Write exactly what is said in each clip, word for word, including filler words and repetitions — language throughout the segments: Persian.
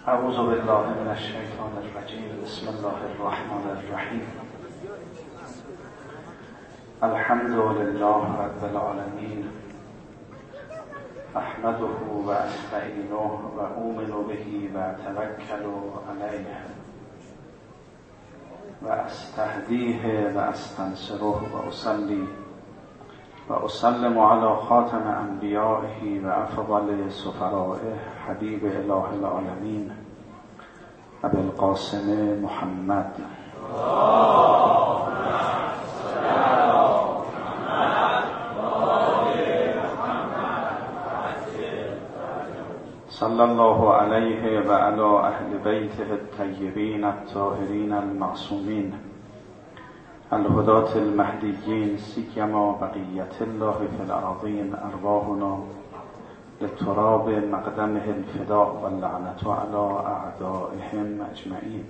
اعوذ بالله من الشیطان الرجیم. بسم الله الرحمن الرحیم. الحمد لله رب العالمین. احمده و استعینه و اؤمن به و اتوکل علیه و استهدیه و استنصره و اصلی و اسلم علی خاتم انبیائه و افضل سفرائه حبیب اله العالمین ابی القاسم محمد صلی الله علیه و علی اهل بیته الطیبین الطاهرین المعصومین الهداة المهدیین سیما بقیت الله فی الارضین ارواحنا لتراب مقدمه الفداء واللعنة علی اعدائهم اجمعین.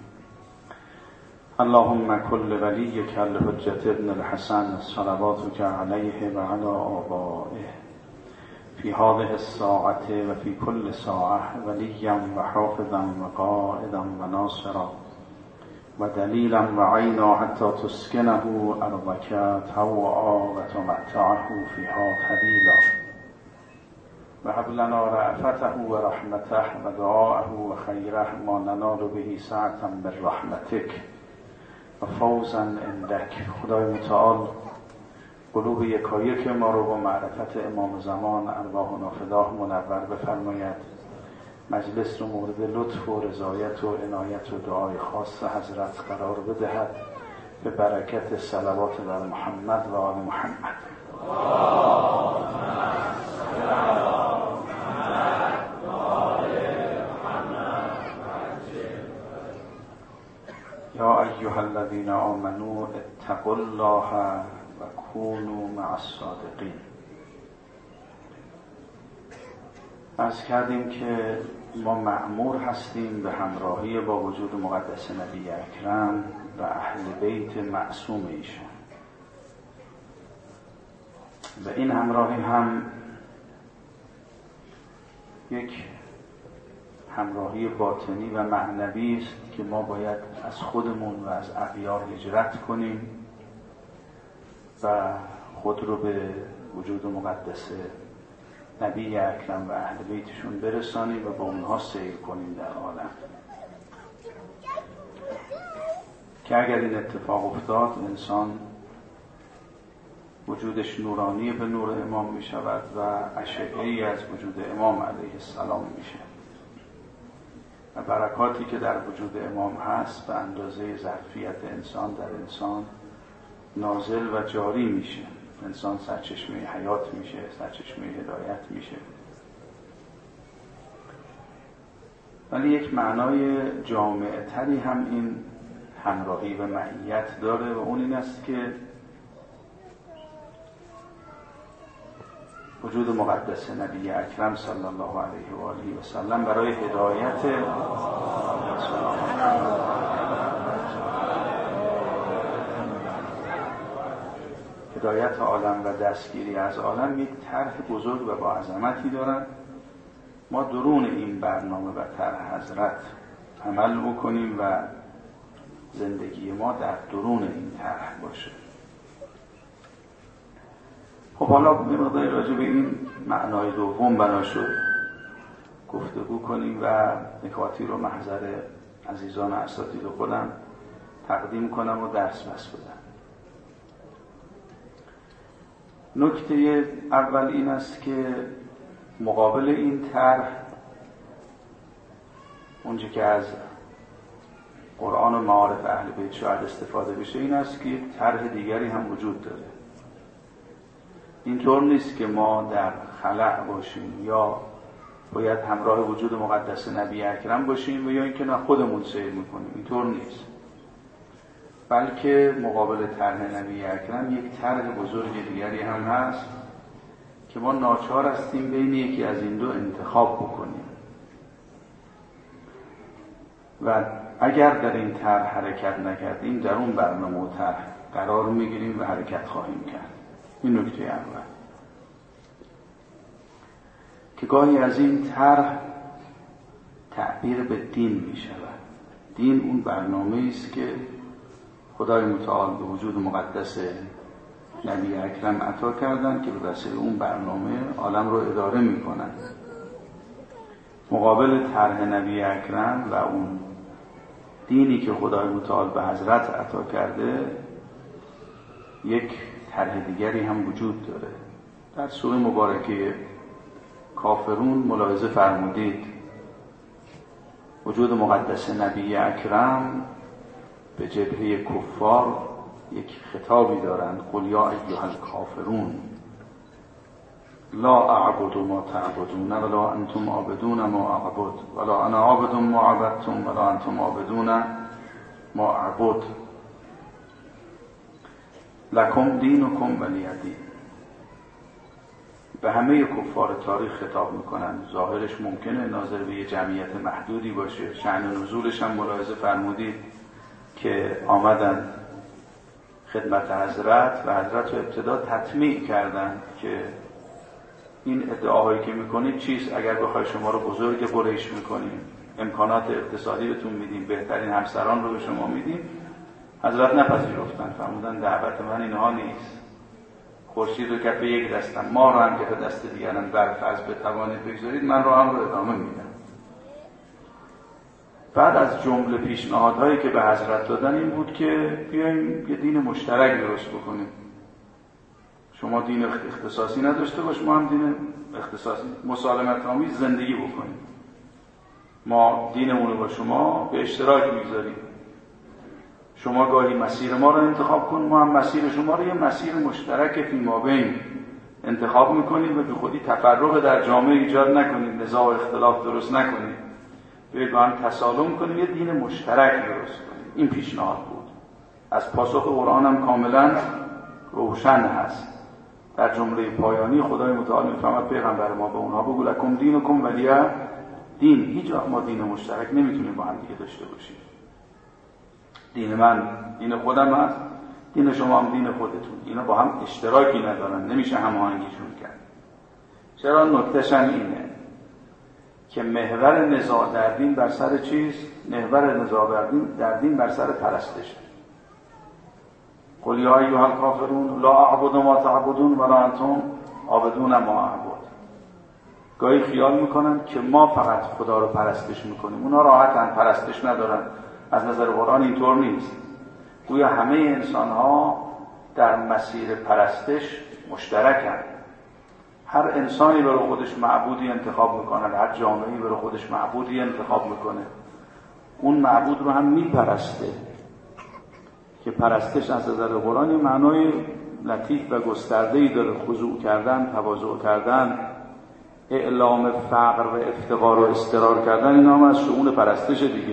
اللهم کل ولیک الحجة ابن الحسن صلواتک علیه و علی آبائه فی هذه الساعة و فی کل ساعة ولیا و حافظا و قائدا و ناصرا و دلیلا و عینا حتی تسکنه ارضک طوعا و تمتعه فیها طویلا و هب لنا رأفته و رحمته و دعاءه و خیره ما ننال به سعة من رحمتک و فوزا عندک. خدای متعال قلوب یکایک ما رو با معرفت امام زمان ارواحنا فداه منور بفرماید. مجلس رو مورد لطف و رضایت و عنایت و دعای خاص حضرت قرار بدهد به برکت صلوات بر محمد و آل محمد. یا ایها الذین آمنوا اتقوا الله و کونوا مع الصادقین. عرض کردیم که ما مأمور هستیم به همراهی با وجود مقدس نبی اکرم و اهل بیت معصوم ایشان. و این همراهی هم یک همراهی باطنی و معنوی است که ما باید از خودمون و از اغیار هجرت کنیم و خود رو به وجود مقدس نبی اکرم و اهل بیتشون برسانیم و با اونها سیر کنیم در عالم. که اگر این اتفاق افتاد انسان وجودش نورانی به نور امام می شود و اشعه‌ای از وجود امام علیه السلام میشه و برکاتی که در وجود امام هست به اندازه ظرفیت انسان در انسان نازل و جاری میشه. انسان سرچشمه حیات میشه، سرچشمه هدایت میشه. ولی یک معنای جامع تری هم این همراهی و معیت داره و اون این است که وجود مقدس نبی اکرم صلی الله علیه و آله و سلم برای هدایت هدایت عالم و دستگیری از عالم یک طرح بزرگ و با عظمتی دارن. ما درون این برنامه و طرح حضرت عمل بکنیم و زندگی ما در درون این طرح باشه. خب حالا به مقدار راجع به این معنای دوم بنا شد گفتگو کنیم و نکاتی رو محضر عزیزان اساتید خودم تقدیم کنم و درس بس بدم. نکته اول این است که مقابل این طرح اونجا که از قرآن و معارف اهل بیت شاید استفاده بشه این است که یک طرح دیگری هم وجود داره. اینطور نیست که ما در خلأ باشیم یا باید همراه وجود مقدس نبی اکرم باشیم و یا اینکه نه خودمون سیر میکنیم. اینطور نیست، بلکه مقابل طرح نبی اکرم یک طرح بزرگ دیگری هم هست که ما ناچار هستیم بین یکی از این دو انتخاب بکنیم و اگر در این طرح حرکت نکردیم در اون برنامه و طرح قرار میگیریم و حرکت خواهیم کرد. این نکته اول. که گاهی از این طرح تعبیر به دین می شود. دین اون برنامه است که خدای متعال به وجود مقدس نبی اکرم عطا کردن که به وسیله اون برنامه عالم رو اداره می کنن. مقابل طرح نبی اکرم و اون دینی که خدای متعال به حضرت عطا کرده یک طرح دیگری هم وجود داره. در سوره مبارکه کافرون ملاحظه فرمودید وجود مقدس نبی اکرم به جبهه کفار یک خطابی دارند. قل یا ایها الکافرون لا اعبد ما تعبدون ولا انتم عابدون ما اعبد ولا انا عابد ما عبدتم ولا انتم عابدون ما اعبد لکم دینکم ولی دین. به همه کفار تاریخ خطاب میکنن. ظاهرش ممکنه ناظر به یه جمعیت محدودی باشه. شأن نزولش هم ملاحظه فرمودید که آمدن خدمت حضرت و حضرت رو ابتدا تطمیع کردن که این ادعاهایی که میکنید چیست؟ اگر بخوای شما رو بزرگ قریش میکنیم، امکانات اقتصادی بهتون میدیم، بهترین همسران رو به شما میدیم. حضرت نپذیرفتن، فرمودن دعوت من اینها نیست. خورشید رو کف یک دستم، ما رو هم کف دست دیگران بر فرض بتوانید بگذارید، من رو هم رو ادامه میدم. بعد از جمله پیشنهادهایی که به حضرت دادن این بود که بیایم یه دین مشترک درست بکنیم. شما دین اختصاصی نداشته باش، ما هم دین اختصاصی مسالمت آمیز زندگی بکنیم. ما دینمون رو با شما به اشتراک میگذاریم. شما گاهی مسیر ما رو انتخاب کن، ما هم مسیر شما رو یه مسیر مشترک فی ما بین انتخاب میکنیم و به خودی تفرق در جامعه ایجاد نکنیم، نزاع و اختلاف درست نکنیم، بیایید با هم تسالم کنیم، یه دین مشترک درست کنیم. این پیشنهاد بود. از پاسخ قرآن هم کاملا روشن هست. در جمله پایانی خدای متعال میفرماید پیغمبر ما به اونها بگو لکم دینکم ولی دین. هیچ وقت ما دین مشترک نمیتونیم با هم دیگه داشته باشیم. دین من دین خودم هست، دین شما هم دین خودتون. اینا با هم اشتراکی ندارن، نمیشه هماهنگیشون کرد. چرا؟ نکتهش اینه که محور نزاع در دین بر سر چیز؟ محور نزاع در دین در دین بر سر پرستش. قل یا ایها الکافرون لا اعبد ما تعبدون ولا انتم عابدون ما اعبد. گاهی خیال میکنن که ما فقط خدا رو پرستش میکنیم، اونا راحتن، پرستش ندارن. از نظر قرآن اینطور نیست. گویا همه انسان ها در مسیر پرستش مشترکن. هر انسانی برای خودش معبودی انتخاب میکنه، هر جامعه‌ای برای خودش معبودی انتخاب میکنه، اون معبود رو هم میپرسته. که پرستش از نظر قرآن معنای لطیف و گسترده‌ای داره. خضوع کردن، تواضع کردن، اعلام فقر و افتقار و اضطرار کردن، اینا هم از شؤون پرستش دیگه.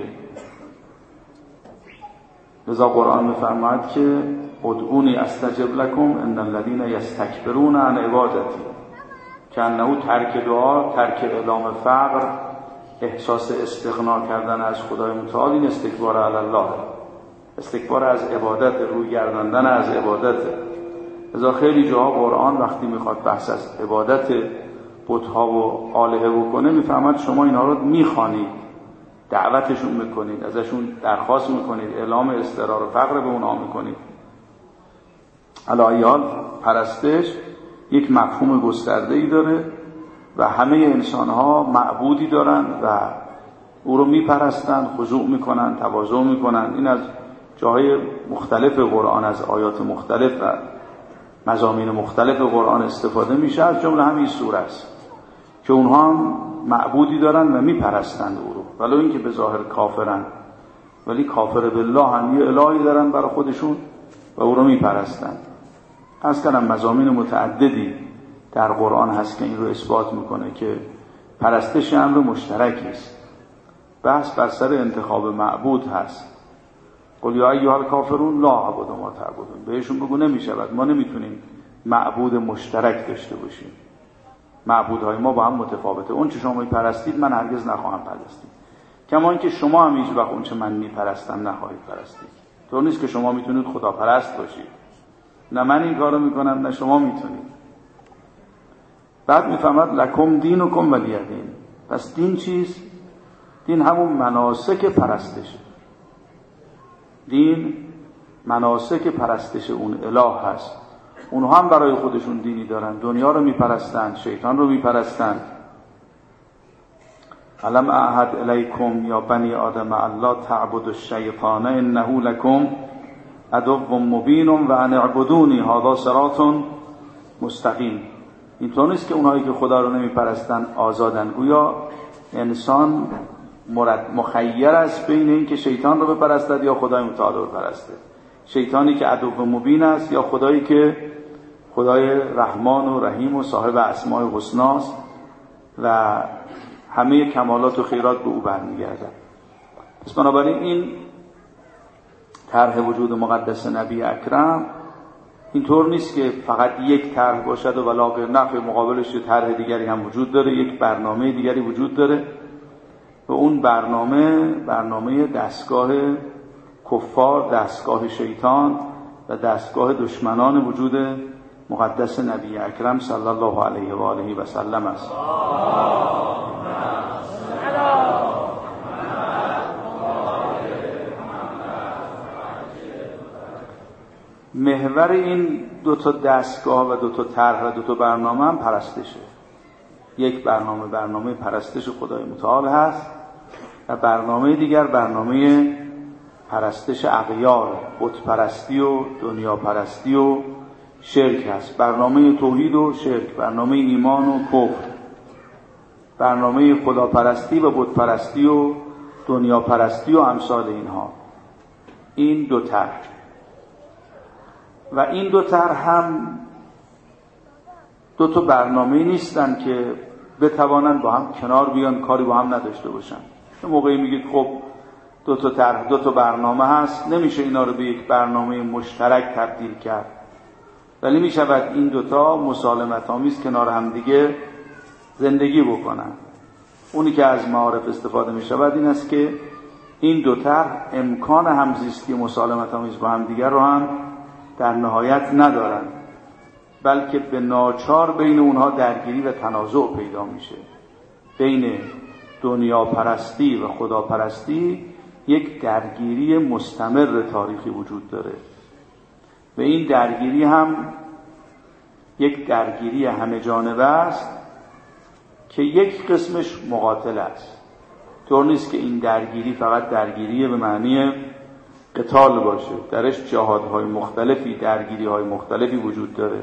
لذا قرآن می‌فرماید که ادعونی استجب لکم ان الذین یستکبرون عن عبادتی، که انه ترک دعا، ترک اعلام فقر، احساس استغنا کردن از خدای متعال، این استکبار علی الله، استکبار از عبادت، روی گرداندن از عبادت. لذا خیلی جاها قرآن وقتی میخواد بحث از عبادت بت‌ها و آلهه بکنه میفهمد شما اینا رو میخوانید، دعوتشون میکنید، ازشون درخواست میکنید، اعلام اضطرار و فقر به اونها میکنید. علایال پرستش یک مفهوم گسترده‌ای داره و همه انسان‌ها معبودی دارن و او رو میپرستن، خضوع میکنن، تواضع میکنن. این از جاهای مختلف قرآن، از آیات مختلف و مضامین مختلف قرآن استفاده میشه. از جمله همین سوره است که اونها هم معبودی دارن و میپرستند او رو، ولو اینکه به ظاهر کافرن، ولی کافر بالله هم یه الهی دارن برای خودشون و او رو میپرستند. از کلم مضامین متعددی در قرآن هست که این رو اثبات میکنه که پرستش امر مشترکی است. بحث بر سر انتخاب معبود هست. قل یا ایها الکافرون لا اعبد ما تعبدون. بهشون بگو نمیشود، ما نمیتونیم معبود مشترک داشته باشیم. معبودهای ما با هم متفاوته. اون چه شما میپرستید من هرگز نخواهم پرستید، کما اینکه شما هم هیچ وقت اون چه من میپرستم نخواهید پرستید. طور نیست که شما میتونید خدا پرست باشید، نه من این کارو میکنم نه شما میتونید. بعد میفهمد لکم دینکم ولی دین. پس دین چیست؟ دین همون مناسک پرستشه. دین مناسک پرستش اون اله هست. اونها هم برای خودشون دینی دارن، دنیا رو میپرستن، شیطان رو میپرستن. علم اعهد الیکم یا بنی آدم الا تعبدوا الشیطان انه لکم عدو مبین و ان اعبدونی هذا صراط مستقیم. اینطور نیست که اونهایی که خدا رو نمیپرستن آزادن. گویا انسان مرد مخیر است بین این که شیطان رو بپرستد یا خدای متعال رو بپرسته. شیطانی که عدو مبین است یا خدایی که خدای رحمان و رحیم و صاحب اسماء الحسنی است و همه کمالات و خیرات به او برمیگردد. پس بنابراین این طرح وجود مقدس نبی اکرم اینطور نیست که فقط یک طرح باشد و ولا غیر، نه، مقابلش یه طرح دیگری هم وجود داره، یک برنامه دیگری وجود داره و اون برنامه برنامه دستگاه کفار، دستگاه شیطان و دستگاه دشمنان وجود مقدس نبی اکرم صلی الله علیه و آله و سلم است. محور این دو تا دستگاه و دو تا طرح و دو تا برنامه هم پرستشه. یک برنامه برنامه پرستش خدای متعال هست و برنامه دیگر برنامه پرستش اغیار، بت پرستی و دنیا پرستی و شرک هست. برنامه توحید و شرک، برنامه ایمان و کفر، برنامه خدا پرستی و بت پرستی و دنیا پرستی و امثال اینها. این دو طرح و این دو طرح هم دو تا برنامه نیستن که بتوانن با هم کنار بیان، کاری با هم نداشته باشن. یه موقعی میگید خب دو تا طرح، دو تا برنامه هست، نمیشه اینا رو به یک برنامه مشترک تبدیل کرد، ولی میشود این دوتا مسالمت آمیز کنار هم دیگه زندگی بکنن. اونی که از معارف استفاده میشود این است که این دو طرح امکان همزیستی مسالمت آمیز با هم دیگر رو هم در نهایت ندارن، بلکه به ناچار بین اونها درگیری و تنازع پیدا میشه. بین دنیا پرستی و خدا پرستی یک درگیری مستمر تاریخی وجود داره و این درگیری هم یک درگیری همه جانبه است که یک قسمش مقاتل است. طور نیست که این درگیری فقط درگیری به معنی قتال باشه، درش جهادهای مختلفی، درگیریهای مختلفی وجود داره.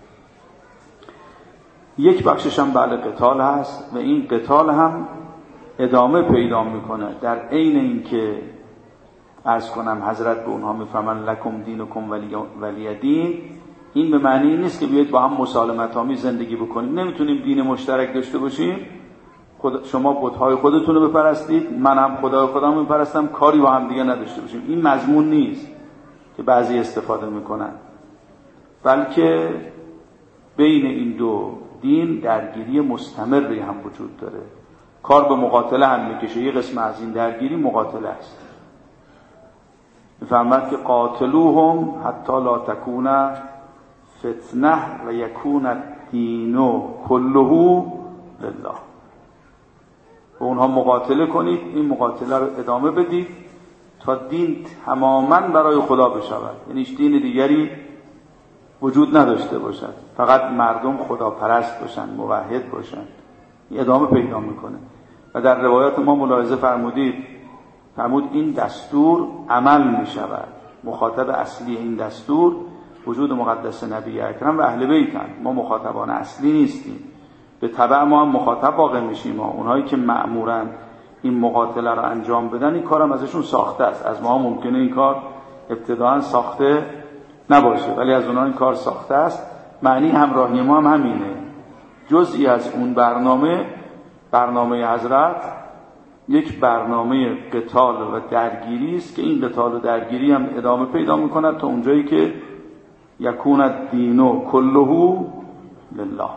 یک بخشش هم بعد قتال هست و این قتال هم ادامه پیدا میکنه در عین اینکه عرض کنم حضرت به اونها میفرمان لکم دینکم ولی, ولی دین. این به معنی نیست که بیایید با هم مسالمت آمیز زندگی بکنیم. نمیتونیم دین مشترک داشته باشیم، خود شما بت‌های خودتون رو بپرستید، من هم خدای خودم میپرستم، کاری با هم دیگه نداشته باشیم. این مضمون نیست که بعضی استفاده میکنن، بلکه بین این دو دین درگیری مستمری هم وجود داره. کار به مقاتله هم میکشه. یه قسم از این درگیری مقاتله است. میفرماد که قاتلوهم حتی لا تکون فتنه و یکون الدین کله لله. و اونها مقاتله کنید، این مقاتله رو ادامه بدید تا دین تماما برای خدا بشود، یعنی هیچ دین دیگری وجود نداشته باشد، فقط مردم خدا پرست باشن، موحد باشن. این ادامه پیدا میکنه و در روایات ما ملاحظه فرمودید فرمود این دستور عمل میشود. مخاطب اصلی این دستور وجود مقدس نبی اکرم و اهل بیتن. ما مخاطبان اصلی نیستیم، به تبع ما هم مخاطب واقع میشیم. ما اونهایی که مأمورن این مقاتله رو انجام بدن، این کارم ازشون ساخته است. از ما ممکنه این کار ابتداعا ساخته نباشه، ولی از اونها این کار ساخته است. معنی همراهی ما هم همینه. جزئی از اون برنامه برنامه حضرت یک برنامه قتال و درگیری است که این قتال و درگیری هم ادامه پیدا میکند تا اونجایی که یکون الدین کله لله.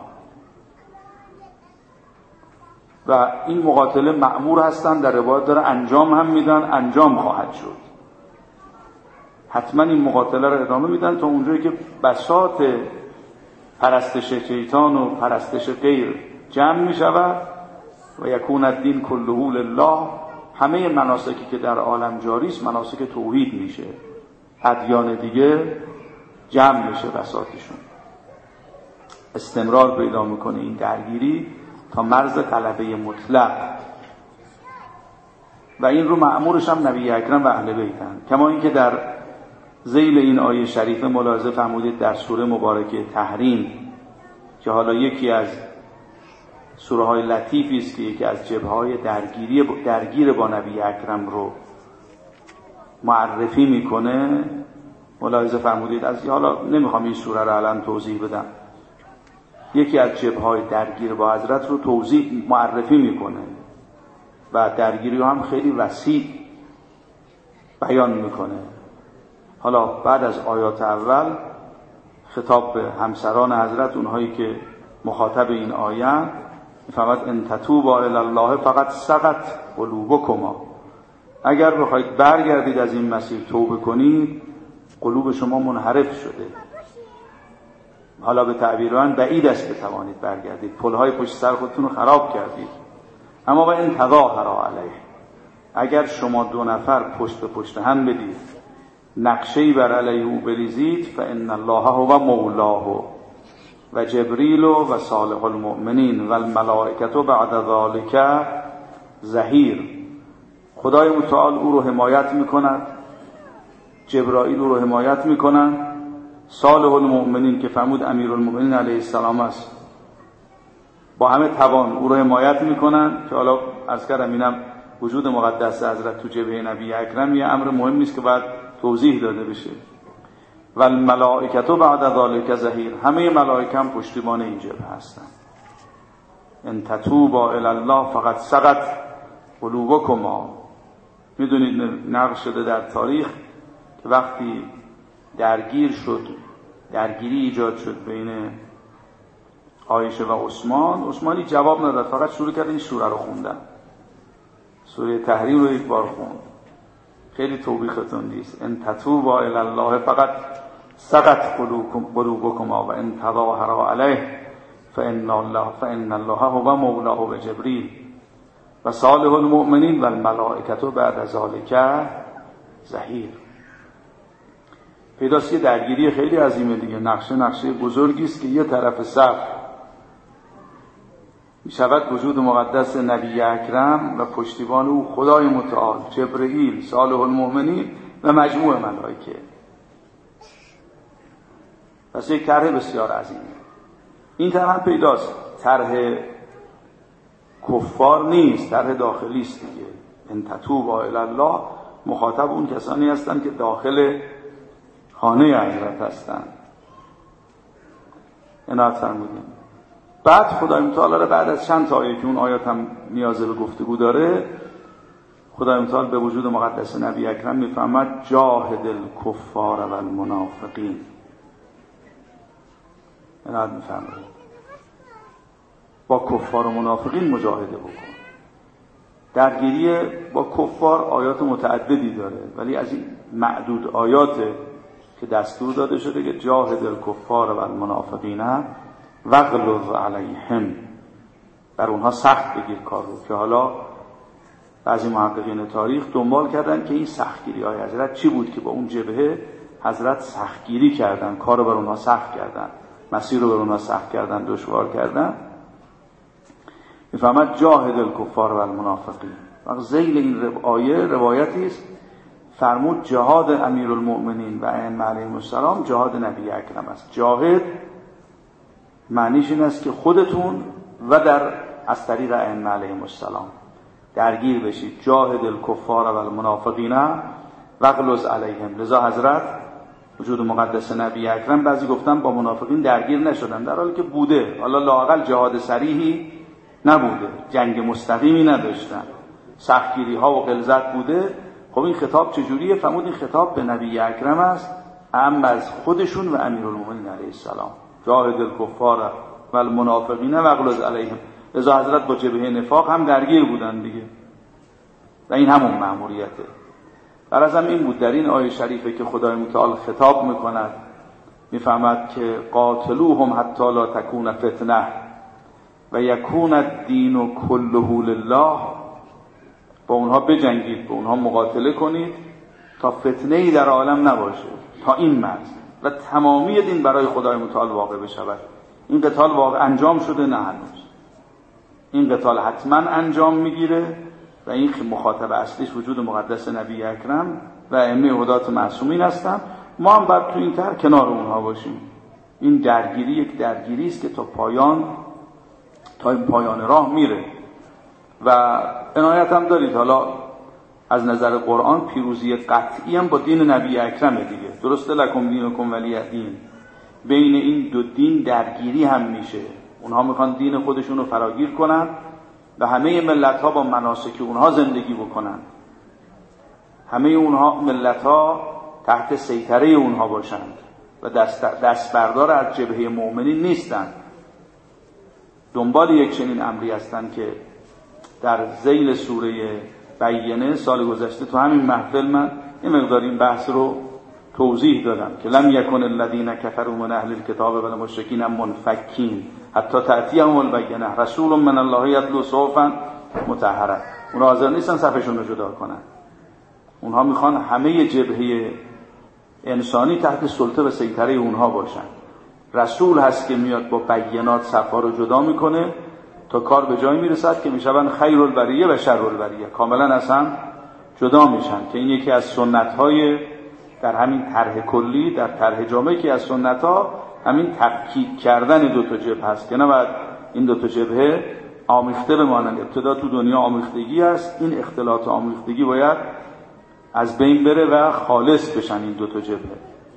و این مقاتله مأمور هستن، در روایت داره انجام هم میدن، انجام خواهد شد. حتما این مقاتله رو ادامه میدن تا اونجایی که بساط پرستش شیطان و پرستش غیر جمع میشود و یکون الدین کله لله همه مناسکی که در عالم جاری است مناسک توحید میشه، ادیان دیگه جمع میشه بساطشون. استمرار پیدا میکنه این درگیری تا مرز غلبه مطلق و این رو مأمورش هم نبی اکرم و اهل بیتن. کما اینکه در ذیل این آیه شریفه ملاحظه فرمودید در سوره مبارکه تحریم که حالا یکی از سوره های لطیفی است که یکی از جبهه های درگیری درگیر با نبی اکرم رو معرفی میکنه، ملاحظه فرمودید از حالا نمیخوام این سوره رو الان توضیح بدم، یکی از جبهه های درگیر با حضرت رو توضیح معرفی میکنه و درگیری هم خیلی وسیع بیان میکنه. حالا بعد از آیات اول خطاب به همسران حضرت، اونهایی که مخاطب این آیه، فقط ان تتوبا الی الله فقط سقط قلوبکما، اگر بخواید برگردید از این مسیر توبه کنید قلوب شما منحرف شده. حالا به تعبیر من بعید است بتوانید برگردید، پلهای پشت سر خودتون رو خراب کردید. اما و ان تظاهرا علیه، اگر شما دو نفر پشت به پشت هم بدید نقشه‌ای بر علیه او بریزید، فان الله هو مولاه و جبریل و صالح المؤمنین و الملائکه بعد ذلک ظهیر، خدای متعال او رو حمایت میکند، جبرائیل او رو حمایت میکنند، صالح المؤمنین که فرمود امیرالمؤمنین علیه السلام است با همه توان او رو حمایت میکنن. که حالا عرض کردم اینم وجود مقدس حضرت تو جبهه نبی اکرم یه امر مهم نیست که باید توضیح داده بشه. و الملائکه بعد ذلک ظهیر، همه ملائکه هم پشتیبان این جبهه هستن. ان تتوبا الی الله فقط سقط قلوبکما. میدونید نقل شده در تاریخ که وقتی درگیر شد درگیری ایجاد شد بین عایشه و عثمان، عثمانی جواب نداد، فقط شروع کرد این سوره رو خوندن. سوره تحریم رو یک بار خوند، خیلی توبیختون نیست. ان تتوبا الی الله فقط سقط قلوبکما و ان تظاهرا علیه فان الله فان الله هو مولاه و جبریل و صالح المؤمنین و الملائکه بعد ذلک ظهیر. پیداست یه درگیری خیلی عظیمه دیگه. نقشه نقشه بزرگی است که یه طرف صف میشود وجود مقدس نبی اکرم و پشتیبان او خدای متعال، جبرئیل، صالح المؤمنین و مجموع ملائکه. پس یک طرح بسیار عظیمه. این طرح پیداست، طرح کفار نیست، طرح داخلی است دیگه. ان تتوبا الی الله، مخاطب اون کسانی هستند که داخل خانه حضرت هستند. عنایت فرمودیم. بعد خدای متعال بعد از چند تا آیه که اون آیات هم نیاز به گفتگو داره، خدای متعال به وجود مقدس نبی اکرم میفرماد جاهد الکفار و المنافقین. عنایت میفرمایید با کفار و منافقین مجاهده بکن. درگیری با کفار آیات متعددی داره، ولی از این معدود آیات که دستور داده شده که جاهد الکفار و المنافقین وغلظ علیهم، بر اونها سخت بگیر کار رو. که حالا بعضی محققین تاریخ دنبال کردن که این سختگیری های حضرت چی بود که با اون جبهه حضرت سختگیری کردن، کار رو بر اونها سخت کردن، مسیر رو بر اونها سخت کردن، دشوار کردن. میفهمد جاهد الکفار و المنافقین. وقت ذیل این آیه روایتی است فرمود جهاد امیرالمؤمنین و ائمه علیهم السلام جهاد نبی اکرم است. جاهد معنیش این است که خودتون و در از طریق ائمه علیهم السلام درگیر بشید. جاهد الکفار و المنافقین وغلظ علیهم. لذا حضرت وجود مقدس نبی اکرم بعضی گفتن با منافقین درگیر نشدن، در حالی که بوده، حالا لااقل جهاد صریحی نبوده، جنگ مستقیمی نداشتن، سختگیری ها و غلظت بوده. خب این خطاب چجوریه؟ فرمود این خطاب به نبی اکرم است، اما از خودشون و امیرالمومنین علیه السلام. جاهد الکفار و المنافقین وغلظ علیهم. لذا حضرت با جبهه نفاق هم درگیر بودن دیگه و این همون مأموریته. برازم این بود در این آیه شریفه که خدای متعال خطاب میکند، میفهمد که قاتلوهم حتی لا تکون فتنه و یکون الدین کله لله با اونها بجنگید، با اونها مقاتله کنید تا فتنه‌ای در عالم نباشه، تا این مرز و تمامی دین برای خدای متعال واقع بشود. این قتال واقع انجام شده؟ نه هنوز. این قتال حتما انجام میگیره و این مخاطب اصلیش وجود مقدس نبی اکرم و ائمه هدات معصومین هستن. ما هم باید تو این طرح کنار اونها باشیم. این درگیری یک درگیری است که تا پایان تا این پایان راه میره و عنایت هم دارید. حالا از نظر قرآن پیروزی قطعی هم با دین نبی اکرمه دیگه. درسته لکم دینکم ولی دین. بین این دو دین درگیری هم میشه. اونها میخوان دین خودشون رو فراگیر کنن و همه ملت ها با مناسک اونها زندگی بکنن، همه اونها ملت ها تحت سیطره اونها باشند و دست, دست بردار از جبهه مؤمنین نیستند. دنبال یک چنین امری هستند که در ذیل سوره بینه سال گذشته تو همین محفل من این مقدار این بحث رو توضیح دادم که لم یکن الذین کفروا من اهل الکتاب والمشرکین منفکین حتی تأتیهم البینه رسول من الله یتلو صحفا مطهره. اونها حاضر نیستن صفشون رو جدا کنن. اونها میخوان همه جبهه انسانی تحت سلطه و سیطره اونها باشن. رسول هست که میاد با بینات صفا رو جدا میکنه تا کار به جای میرسد که میشون خیر البریه و شر البریه، کاملا اصلا جدا میشن. که این یکی از سنت های در همین طرح کلی، در طرح جامعه که از سنت ها همین تفکیک کردن دو تا جبهه هست که نباید این دو تا جبهه آمیخته بمانند. ابتدا تو دنیا آمیختگی هست، این اختلاط آمیختگی باید از بین بره و خالص بشن این دو تا جبهه.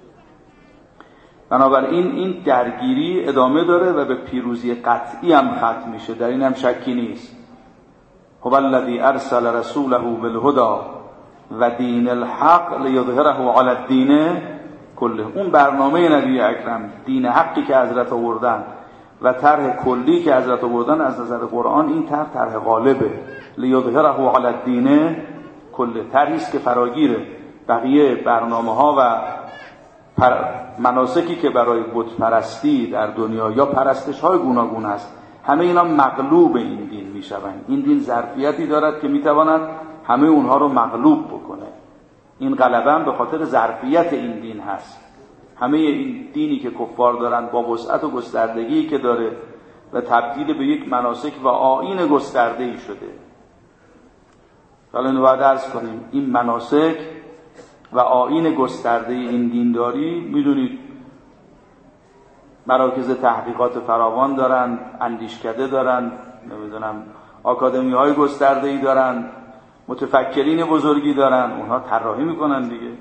بنابراین این درگیری ادامه داره و به پیروزی قطعی هم ختم میشه، در این هم شکی نیست. هو الذی ارسل رسوله بالهدى و دین الحق لیظهره علی الدین کله. اون برنامه نبی اکرم، دین حقی که حضرت آوردن و طرح کلی که حضرت آوردن از نظر قرآن، این طرح طرح غالبه. لیظهره علی الدین کله، طرحی است که فراگیره بقیه برنامه ها و مناسکی که برای بت پرستی در دنیا یا پرستش های گوناگون است، همه اینا مغلوب این دین میشوند. این دین ظرفیتی دارد که میتواند همه اونها رو مغلوب بکنه. این غلبه هم به خاطر ظرفیت این دین هست. همه این دینی که کفار دارن با وسعت و گستردگی که داره و تبدیل به یک مناسک و آیین گسترده‌ای شده. حالا اینو باید عرض کنیم این مناسک و آیین گسترده این دینداری، میدونید مراکز تحقیقات فراوان دارن، اندیشکده دارن، نمیدونم آکادمی های گسترده ای دارن، متفکرین بزرگی دارن، اونها طراحی میکنن دیگه.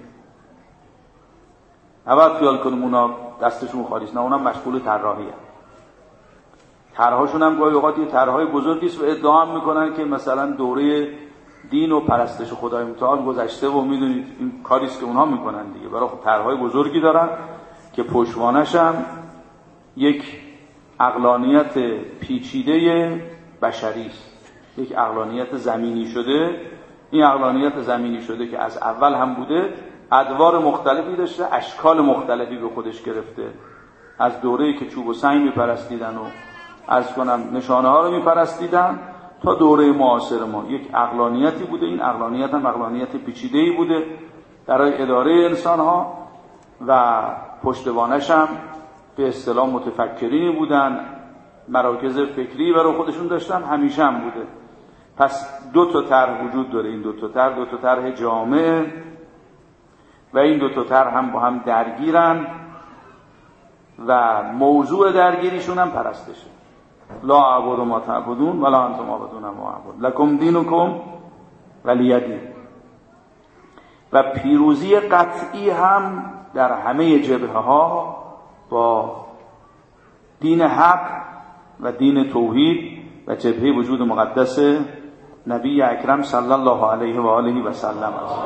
اول خیال کنیم اونا دستشون خالیست، نه، اونم مشغول طراحی هستن. طرحشون هم گاهی اوقات یه طرحهای بزرگی است و ادعا هم میکنن که مثلا دوره دین و پرستش خدای متعال گذشته و میدونید این کاریست که اونها میکنن دیگه. برای خود طرحهای بزرگی دارن که پشتوانش هم یک عقلانیت پیچیده بشری است، یک عقلانیت زمینی شده. این عقلانیت زمینی شده که از اول هم بوده، ادوار مختلفی داشته، اشکال مختلفی به خودش گرفته. از دوره‌ای که چوب و سنگ میپرستیدن و عرض کنم نشانه ها رو میپرستیدن تا دوره معاصر ما یک عقلانیتی بوده. این عقلانیت هم عقلانیت پیچیده‌ای بوده برای اداره انسان ها و پشتوانش هم به اصطلاح متفکرینی بودن، مراکز فکری برای خودشون داشتن، همیشه هم بوده. پس دو تا طرح وجود داره. این دو تا طرح دو تا طرح جامع و این دو تا طرح هم با هم درگیرن و موضوع درگیریشون هم پرستشه. لا اعبد ما تعبدون ولا انتم عابدون ما اعبد لکم دینکم ولی دین. و پیروزی قطعی هم در همه جبهه ها با دین حق و دین توحید و جبهه وجود مقدس نبی اکرم صلی الله علیه و آله و سلم است.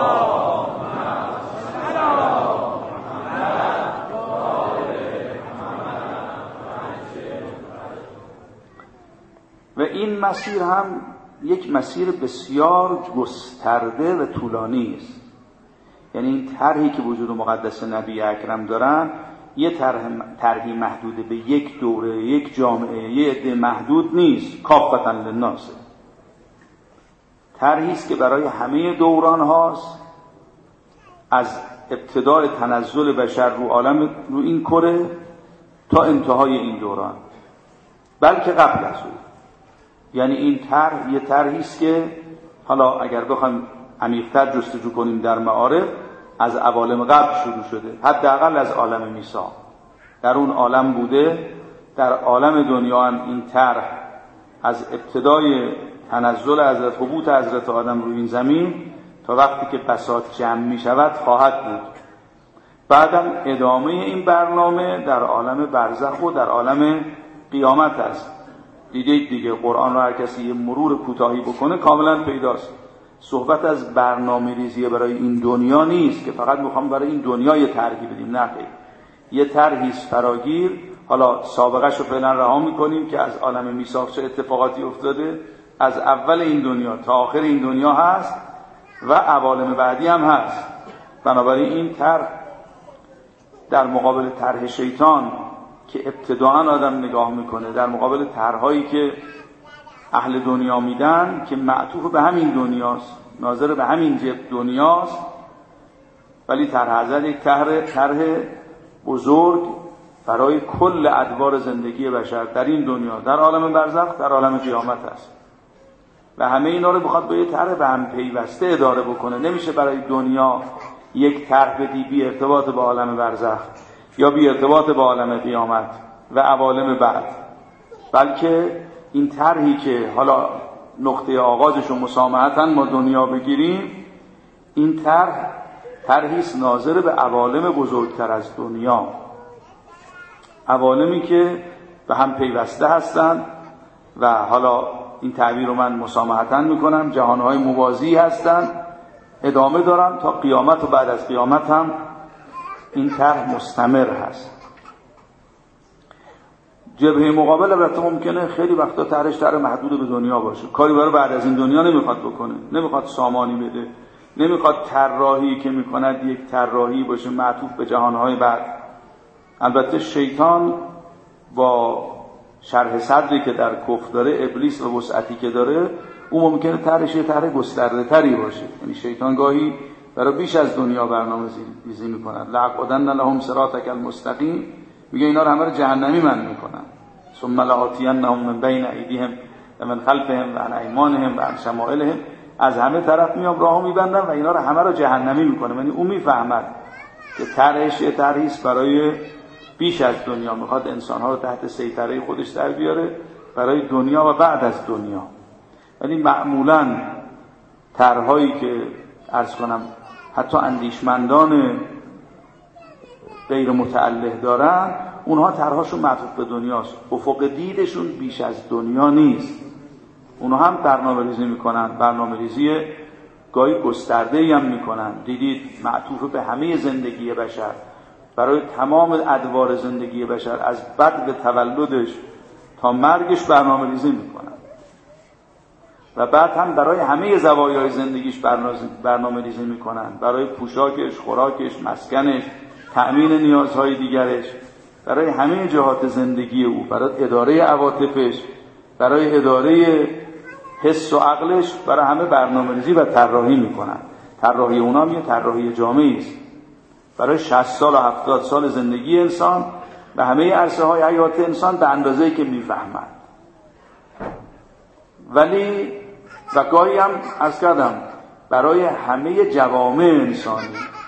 و این مسیر هم یک مسیر بسیار گسترده و طولانی است. یعنی این طرحی که وجود مقدس نبی اکرم دارن یه طرح طرحی محدود به یک دوره، یک جامعه، یه عده محدود نیست، کافة للناس. طرحی است که برای همه دوران هاست، از ابتدای تنزل بشر رو عالم، رو این کره تا انتهای این دوران، بلکه قبل از اون. یعنی این طرح یه طرحی است که حالا اگر بخوایم عمیق‌تر جستجو کنیم در معارف، از عوالم قبل شروع شده، حداقل از عالم میثاق در اون عالم بوده. در عالم دنیا هم این طرح از ابتدای تنزل حضرت، حبوط حضرت آدم روی این زمین تا وقتی که بساط جمع می شود خواهد بود. بعدم ادامه این برنامه در عالم برزخ و در عالم قیامت است. دیدید دیگه، قرآن رو هر کسی یه مرور کوتاهی بکنه کاملا پیداست. صحبت از برنامه ریزی برای این دنیا نیست که فقط میخوام برای این دنیا یه طرحی بدیم، نه خیر. یه طرحی فراگیر. حالا سابقه‌ش رو فعلا رها میکنیم که از عالم میثاق چه اتفاقاتی افتاده، از اول این دنیا تا آخر این دنیا هست و عوالم بعدی هم هست. بنابراین این طرح در مقابل طرح شیطان که ابتداعاً آدم نگاه میکنه، در مقابل طرح‌هایی که اهل دنیا میدن که معطوف به همین دنیاست، ناظر به همین جب دنیاست، ولی طرح حضرت یک طرح طرح بزرگ برای کل ادوار زندگی بشر در این دنیا، در عالم برزخ، در عالم قیامت است و همه اینا رو بخواد به یه طرح به هم پیوسته اداره بکنه. نمیشه برای دنیا یک طرح بدی بی ارتباط با عالم برزخ یا بی ارتباط با عالم قیامت و عوالم بعد، بلکه این طرحی که حالا نقطه آغازش رو مسامحتاً ما دنیا بگیریم، این طرح طرحی است ناظر به عوالم بزرگتر از دنیا، عوالمی که به هم پیوسته هستند و حالا این تعبیر رو من مسامحتاً میکنم، جهانهای موازی هستند، ادامه دارن تا قیامت و بعد از قیامت هم این طرح مستمر هست. جبهه مقابل البته ممکنه خیلی وقتا طرحش طرح محدود به دنیا باشه، کاری برای بعد از این دنیا نمیخواد بکنه، نمیخواد سامانی بده، نمیخواد طراحی که میکند یک طراحی باشه معطوف به جهانهای بعد. البته شیطان با شرح صدری که در کفر داره، ابلیس و وسعتی که داره، او ممکنه طرحش یه طرح گسترده تری باشه. یعنی شیطان گاهی برای بیش از دنیا برنامه ریزی میکنن. لعقدن لهم صراطک المستقیم، میگه اینا رو همه رو جهنمی من میکنن. ثم لآتینهم من بین ایدیهم و من خلفهم و عن ایمانهم و عن شمائلهم، از همه طرف میام راهو میبندن و اینا رو همه رو جهنمی میکنه. یعنی اون میفهمد که طرحش یه طرحی است برای بیش از دنیا، میخواد انسانها رو تحت سیطره خودش در بیاره برای دنیا و بعد از دنیا. یعنی معمولاً طرح‌هایی که عرض کنم حتی اندیشمندان غیر متعلق دارن، اونها طرح‌هاشون معطوف به دنیاست، افق دیدشون بیش از دنیا نیست. اونها هم برنامه‌ریزی میکنن، برنامه‌ریزی گاهی گسترده‌ای هم میکنن. دیدید معطوف به همه زندگی بشر، برای تمام ادوار زندگی بشر از بدو تولدش تا مرگش برنامه‌ریزی میکنن و بعد هم برای همه زوایای زندگیش برنامه‌ریزی میکنن، برای پوشاکش، خوراکش، مسکنش، تأمین نیازهای دیگرش، برای همه جهات زندگی او، برای اداره عواطفش، برای اداره حس و عقلش، برای همه برنامه‌ریزی و طراحی میکنن. طراحی اونا هم یه طراحی جامعی است برای شصت سال و هفتاد سال زندگی انسان و همه عرصه های حیات انسان به اندازه‌ای که میفهمند. ولی و گاهی هم عرض کردم برای همه جوامع انسانی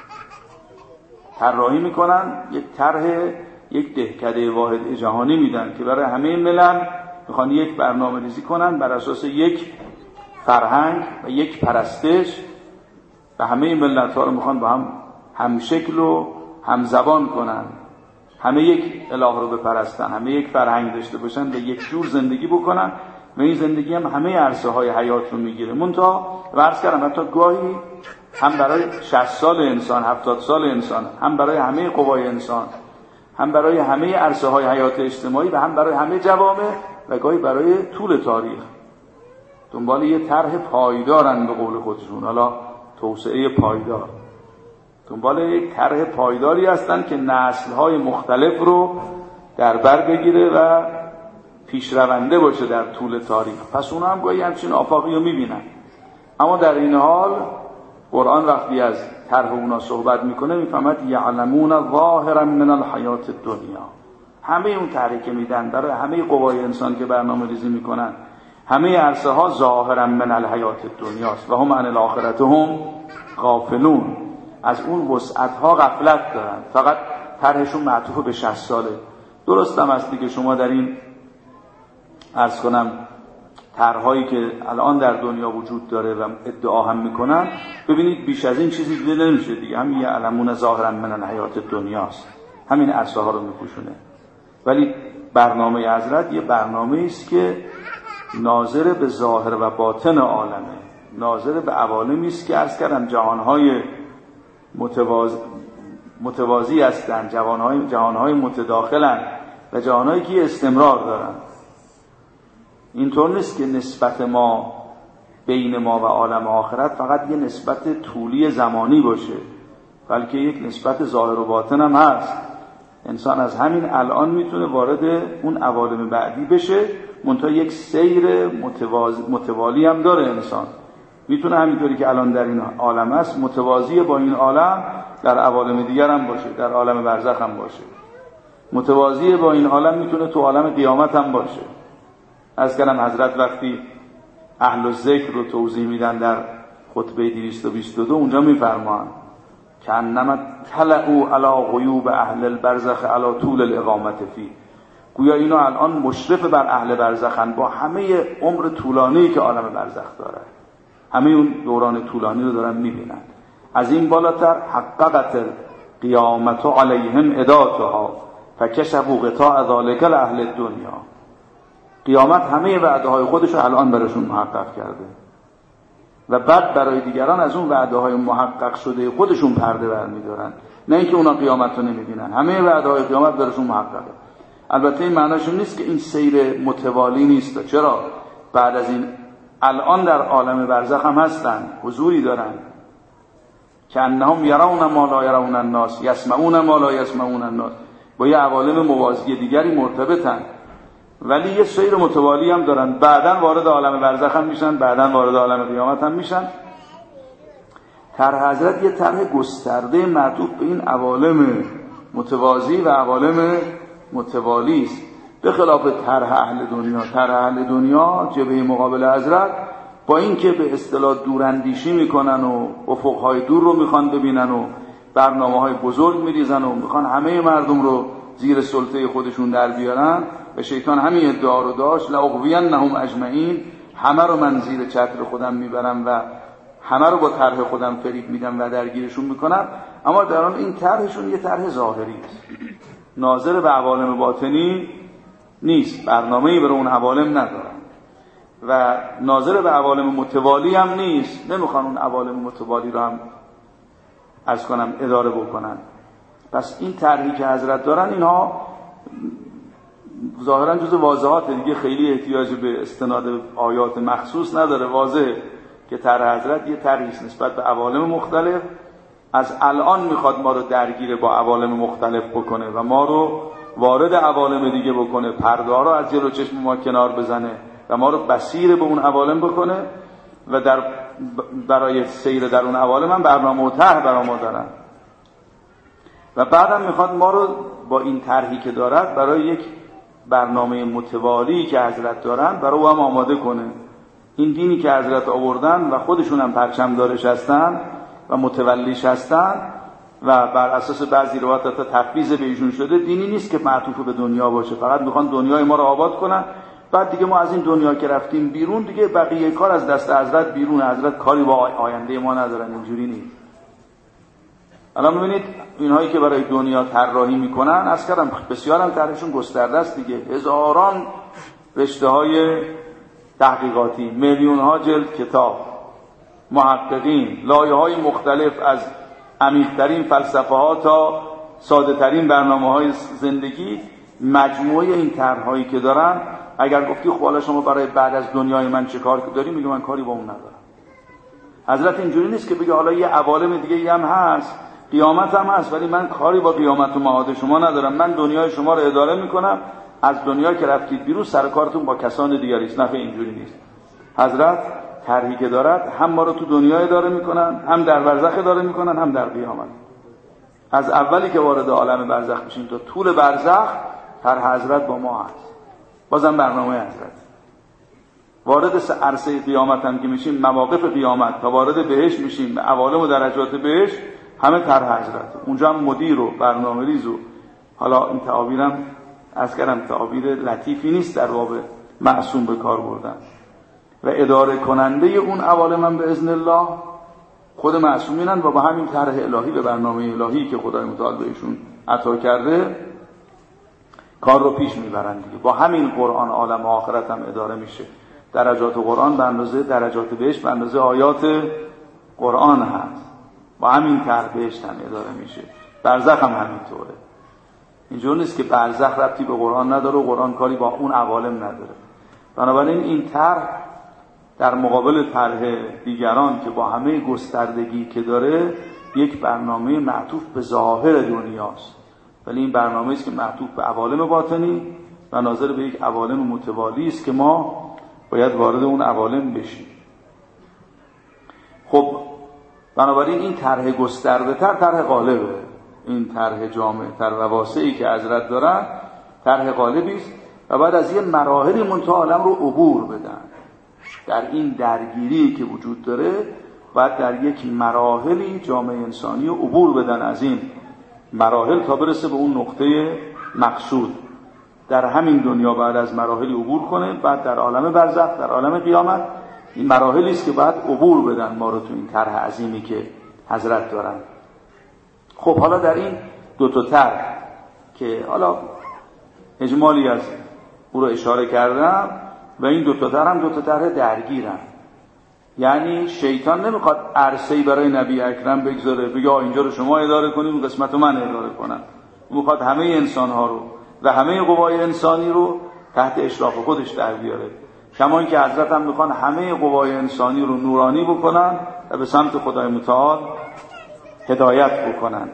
طراحی میکنن، یک طرح یک دهکده واحد جهانی میدن که برای همه ملل میخوان یک برنامه ریزی کنن بر اساس یک فرهنگ و یک پرستش و همه ملت ها رو میخوان با هم هم شکل و هم زبان کنن، همه یک اله رو بپرستن، همه یک فرهنگ داشته باشن و یک جور زندگی بکنن و این زندگی هم همه عرصه های حیات رو میگیره. منتها عرض کردم حتی گاهی هم برای شصت سال انسان، هفتاد سال انسان، هم برای همه قوای انسان، هم برای همه عرصه های حیات اجتماعی و هم برای همه جوامع و گاهی برای طول تاریخ دنبال یه طرح پایدارن، به قول خودشون حالا توسعه پایدار، دنبال یک طرح پایداری هستن که نسل‌های مختلف رو در بر بگیره و پیشرونده باشه در طول تاریخ. پس اونا هم گاهی همچین آفاقی رو میبینن اما در این حال قرآن وقتی از طرح اونا صحبت میکنه میفهمد یعلمون ظاهرا من الحیات الدنیا. همه اون طرحی که میدن برای همه قوای انسان که برنامه ریزی میکنن، همه عرصه ها ظاهرا من الحیات الدنیاست و هم عن الاخرة هم غافلون. از اون وسعت ها غفلت دارن، فقط طرحشون معطوف به شصت ساله. درست هم هستی که شما در این عرض کنم طرح‌هایی که الان در دنیا وجود داره و ادعا هم میکنن، ببینید بیش از این چیزی دیده نمیشه دیگه. همین یعلمون ظاهرا من الحیات الدنیاست، همین عرصه ها رو میپوشونه. ولی برنامه حضرت یه برنامه است که ناظر به ظاهر و باطن عالمه، ناظر به عوالمی است که عرض کردم جهانهای متوازی متوازی هستند، جهانهای جهانهای متداخلن و جهانهایی که استمرار دارن. اینطور نیست که نسبت ما بین ما و عالم آخرت فقط یه نسبت طولی زمانی باشه، بلکه یک نسبت ظاهر و باطن هم هست. انسان از همین الان میتونه وارد اون عوالم بعدی بشه، منتها یک سیر متواز... متوالی هم داره. انسان میتونه همینطوری که الان در این عالم است متوازی با این عالم در عوالم دیگر هم باشه، در عالم برزخ هم باشه. متوازی با این عالم میتونه تو عالم قیامت هم باشه. از کلام حضرت وقتی اهل الذکر رو توضیح میدن در خطبه دویست و بیست و دو اونجا میفرمان که انما طلعوا علی غیوب اهل البرزخ علی طول الاقامت فی. گویا اینا الان مشرف بر اهل برزخن با همه عمر طولانی که عالم برزخ داره، همه اون دوران طولانی رو دارن میبینن. از این بالاتر حققت قیامت علیهم اداتها فکشفوا غطاء ذلک لاهل الدنیا. قیامت همه وعده های خودش رو الان براشون محقق کرده و بعد برای دیگران از اون وعده های محقق شده خودشون پرده برمی‌دارن، نه اینکه اونا قیامت رو نمی‌بینن. همه وعده های قیامت براشون محققه. البته این معنیش نیست که این سیر متوالی نیست. چرا؟ بعد از این الان در عالم برزخ هم هستن، حضوری دارن که انهم یرون ما لا یرون الناس یسمعون ما لا یسمعون الناس، با یه عوالم موازی دیگری مرتبطن، ولی یه سیر متوالی هم دارن. بعداً وارد عالم برزخ هم میشن، بعداً وارد عالم قیامت هم میشن. طرح حضرت یه طرح گسترده معطوف به این عوالم متوازی و عوالم متوالی است، به خلاف طرح اهل دنیا. طرح اهل دنیا جبهه مقابل حضرت با اینکه به اصطلاح دوراندیشی میکنن و افقهای دور رو میخوان ببینن و برنامه‌های بزرگ میریزن و میخوان همه مردم رو زیر سلطه خودشون در بیارن، و شیطان همین ادعا رو داشت لاغوینهم اجمعین، همه رو من زیر چتر خودم میبرم و همه رو با طرح خودم فریب میدم و درگیرشون میکنم. اما در آن این طرحشون یه طرح ظاهری است، ناظر به عوالم باطنی نیست، برنامه‌ای برای اون عوالم ندارن و ناظر به عوالم متوالی هم نیست، نمیخوان اون عوالم متوالی رو هم از کنم اداره بکنن. پس این طرحی که حضرت دارن اینها ظاهرا جز واضحات دیگه، خیلی احتیاج به استناد آیات مخصوص نداره. واضح که طرح حضرت یه طرحی است نسبت به عوالم مختلف. از الان میخواد ما رو درگیر با عوالم مختلف بکنه و ما رو وارد عوالم دیگه بکنه، پرده ها رو از جلو چشم ما کنار بزنه و ما رو بصیر به اون عوالم بکنه و در برای سیر در اون عوالم هم برنامه و طرح برای ما دارن. و بعدم میخواد ما رو با این طرحی که دارد برای یک برنامه متوالی که حضرت دارن برای او هم آماده کنه. این دینی که حضرت آوردن و خودشون هم پرچم دارش هستن و متولیش هستن و بر اساس بعضی روایات تفویض به ایشون شده، دینی نیست که معطوف به دنیا باشه. فقط میخوان دنیای ما رو آباد کنن، بعد دیگه ما از این دنیا که رفتیم بیرون دیگه بقیه کار از دست حضرت بیرون. حضرت کاری با آینده ما ندارن. اینجوری نیست. الان ببینید اینهایی که برای دنیا طراحی میکنن، از کردم بسیار هم طرحشون گسترده است دیگه، هزاران رشته های تحقیقاتی، میلیون ها جلد کتاب، محققین، لایه های مختلف از عمیق‌ترین فلسفه ها تا ساده ترین برنامه های زندگی. مجموعه این طرح‌هایی که دارن، اگر گفتی خب حالا شما برای بعد از دنیای من چه کار داری، میگه من کاری با اون ندارم. حضرت اینجوری نیست که بگه حالا یه عوالم دیگه هم هست، قیامت هم هست، ولی من کاری با قیامت و معاد شما ندارم، من دنیای شما رو اداره میکنم، از دنیا که رفتید بیرون سر کارتون با کسان دیگری است. نه، اینجوری نیست. حضرت طرحی که دارد هم ما رو تو دنیا اداره میکنن، هم در برزخ اداره میکنن، هم در قیامت. از اولی که وارد عالم برزخ میشیم تا طول برزخ طرح حضرت با ما هست، بازم برنامه حضرت. وارد عرصه قیامت هم که میشیم، مواقف قیامت تا وارد بهشت میشیم، عوالم و درجات بهشت همه طرح حضرت. اونجا هم مدیر و برنامه‌ریز و حالا این تعابیرم از کردم تعابیر لطیفی نیست در باب معصوم به کار بردن. و اداره کننده اون عوالم هم به اذن الله خود معصومینن و با همین طرح الهی به برنامه الهی که خدای متعال بهشون عطا کرده کار رو پیش میبرن دیگه. با همین قرآن عالم آخرت هم اداره میشه. درجات قرآن به اندازه درجات بهشت به اندازه آیات قرآن هست. با همین طرح بهشت هم اداره میشه. برزخ هم همینطوره. اینجور نیست که برزخ ربطی به قرآن نداره و قرآن کاری با اون عوالم نداره. بنابراین این طرح در مقابل طرح دیگران که با همه گستردگی که داره یک برنامه معطوف به ظاهر دنیاست، ولی این برنامه است که معطوف به عوالم باطنی و ناظر به یک عوالم متوالی است که ما باید وارد اون عوالم بشیم. خب بنابراین این طرح گسترده تر طرح غالبه. این طرح جامع تر و واسعی که حضرت دارن طرح غالبی است و بعد از یه مراحلی منتها عالم رو عبور بدن. در این درگیری که وجود داره باید در یک مراحلی جامعه انسانی رو عبور بدن از این مراحل تا برسه به اون نقطه مقصود. در همین دنیا بعد از مراحلی عبور کنه، بعد در عالم برزخ، در عالم قیامت این مراحلی است که باید عبور بدن ما رو تو این طرح عظیمی که حضرت دارن. خب حالا در این دو تا طرح که حالا اجمالی از او رو اشاره کردم و این دو تا طرح هم دو تا طرح درگیرن. یعنی شیطان نمیخواد عرصه‌ای برای نبی اکرم بگذاره بگه اینجا رو شما اداره کنید و قسمت رو من اداره کنم. او میخواد همه انسان‌ها رو و همه قوای انسانی رو تحت اشراف خودش در بیاره. کما اینکه حضرت هم میخوان همه قوای انسانی رو نورانی بکنن و به سمت خدای متعال هدایت بکنن.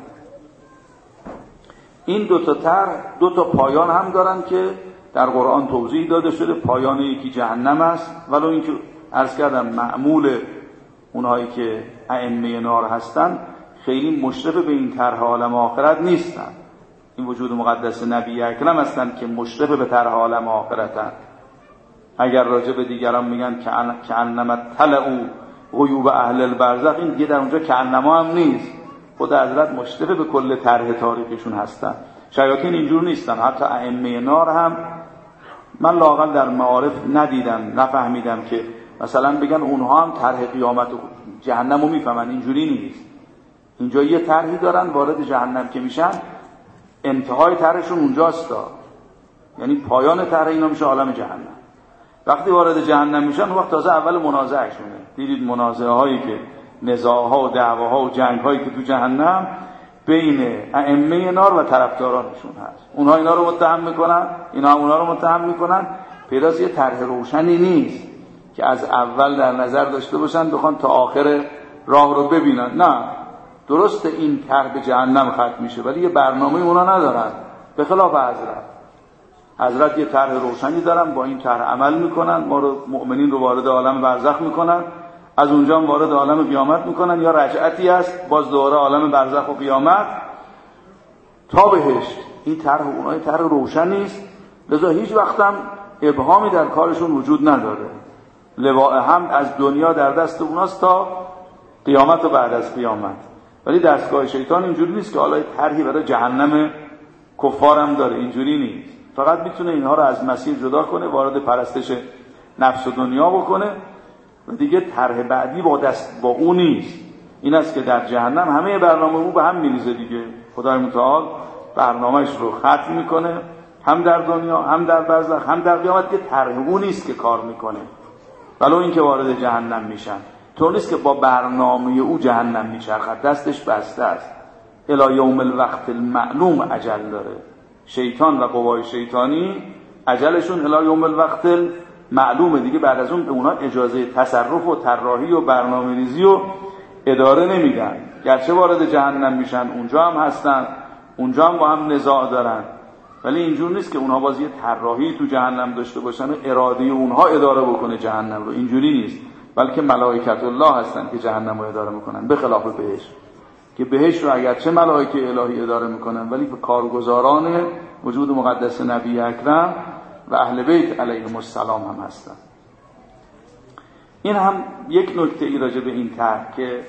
این دو تا طرح دو تا پایان هم دارن که در قرآن توضیح داده شده. پایان یکی جهنم است، ولو اینکه عرض کردم معمول اونهایی که ائمه نار هستن خیلی مشرف به این طرح عالم آخرت نیستن. این وجود مقدس نبی اکرم هستن که مشرف به طرح عالم آخرتن. اگر راجع به دیگران میگن که انما طلعوا غیوب اهل البرزخ، این دیگه در اونجا که انما هم نیست، خود حضرت مشرف به کل طرح تاریخشون هستن. شیاطین اینجور نیستن. حتی ائمه نار هم من لااقل در معارف ندیدم، نفهمیدم که مثلا بگن اونها هم طرح قیامت و جهنم رو میفهمن. اینجوری نیست. اینجا یه طرحی دارن، وارد جهنم که میشن انتهای طرحشون اونجاست دا. یعنی پایان طرح اینا میشه عالم جهنم. وقتی وارد جهنم میشن اون وقت تازه اول منازعهشونه. دیدید منازعه هایی که نزاعها و دعواها و جنگ هایی که تو جهنم بین ائمه نار و طرفدارانشون هست. اونها اینا رو متهم میکنن، اینا هم اونها رو متهم میکنن. پیداست یه طرح روشنی نیست که از اول در نظر داشته باشن بخوان تا آخر راه رو ببینن. نه، درسته این طرح به جهنم ختم میشه ولی یه برنامه اونا ندارن. به خلاف حضرت حضرت یه طرح روشنی دارن، با این طرح عمل میکنن، ما رو مؤمنین رو وارد عالم برزخ میکنن، از اونجا هم وارد عالم قیامت میکنن، یا رجعتی است باز دوباره عالم برزخ و قیامت تا بهشت. این طرح اونها طرح روشن نیست، لذا هیچ وقت هم ابهامی در کارشون وجود نداره. لواء هم از دنیا در دست اوناست تا قیامت و بعد از قیامت. ولی دستگاه شیطان اینجوری نیست که حالا طرحی برای جهنم کفار هم داره. اینجوری نیست. فقط میتونه اینها رو از مسیر جدا کنه، وارد پرستش نفس و دنیا بکنه و دیگه طرح بعدی با دست با اون نیست. این است که در جهنم همه برنامه او به هم میریزه دیگه. خدای متعال برنامهش رو ختم میکنه، هم در دنیا هم در برزخ هم در قیامت. که طرح او نیست که کار میکنه، ولو اینکه وارد جهنم میشن. طور نیست که با برنامه او جهنم میچرخد، دستش بسته است. الی یوم الوقت المعلوم اجل داره. شیطان و قوای شیطانی اجلشون الی یوم الوقت معلومه دیگه. بعد از اون به اونا اجازه تصرف و طراحی و برنامه‌ریزی و اداره نمیدن. گرچه وارد جهنم میشن اونجا هم هستن، اونجا هم با هم نزاع دارن، ولی اینجور نیست که اونها باز یه طراحی تو جهنم داشته باشن و اراده اونها اداره بکنه جهنم رو. اینجوری نیست. بلکه ملائکت الله هستن که جهنم رو اداره میکنن، به خلاف بهشت که بهشت رو اگرچه ملائکه الهی اداره میکنن ولی به کارگزاران وجود مقدس نبی اکرم و اهل بیت علیهم السلام هم هستن. این هم یک نکته ای راجع به این طرح که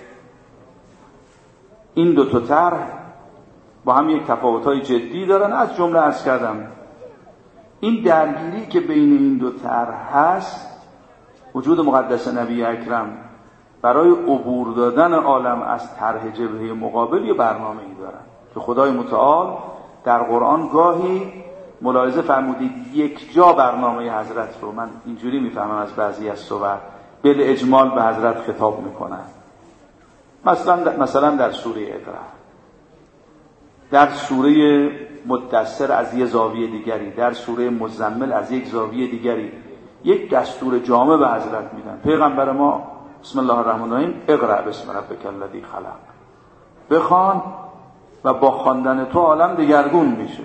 این دو تا طرح با هم یک تفاوت‌های جدی دارن. از جمله عرض کردم این درگیری که بین این دو طرح هست، وجود مقدس نبی اکرم برای عبور دادن عالم از طرح جبهه مقابل یه برنامه‌ای دارن که خدای متعال در قرآن گاهی ملاحظه فرمودید یک جا برنامه حضرت رو، من اینجوری میفهمم از بعضی از صور، بل اجمال به حضرت خطاب میکنن. مثلا مثلا در سوره اقرا، در سوره مدثر از یک زاویه دیگری، در سوره مزمل از یک زاویه دیگری یک دستور جامع به حضرت میدن. پیغمبر ما بسم الله الرحمن الرحیم اقرا بسم ربک الذی خلق، بخوان و با خواندن تو عالم دگرگون میشه.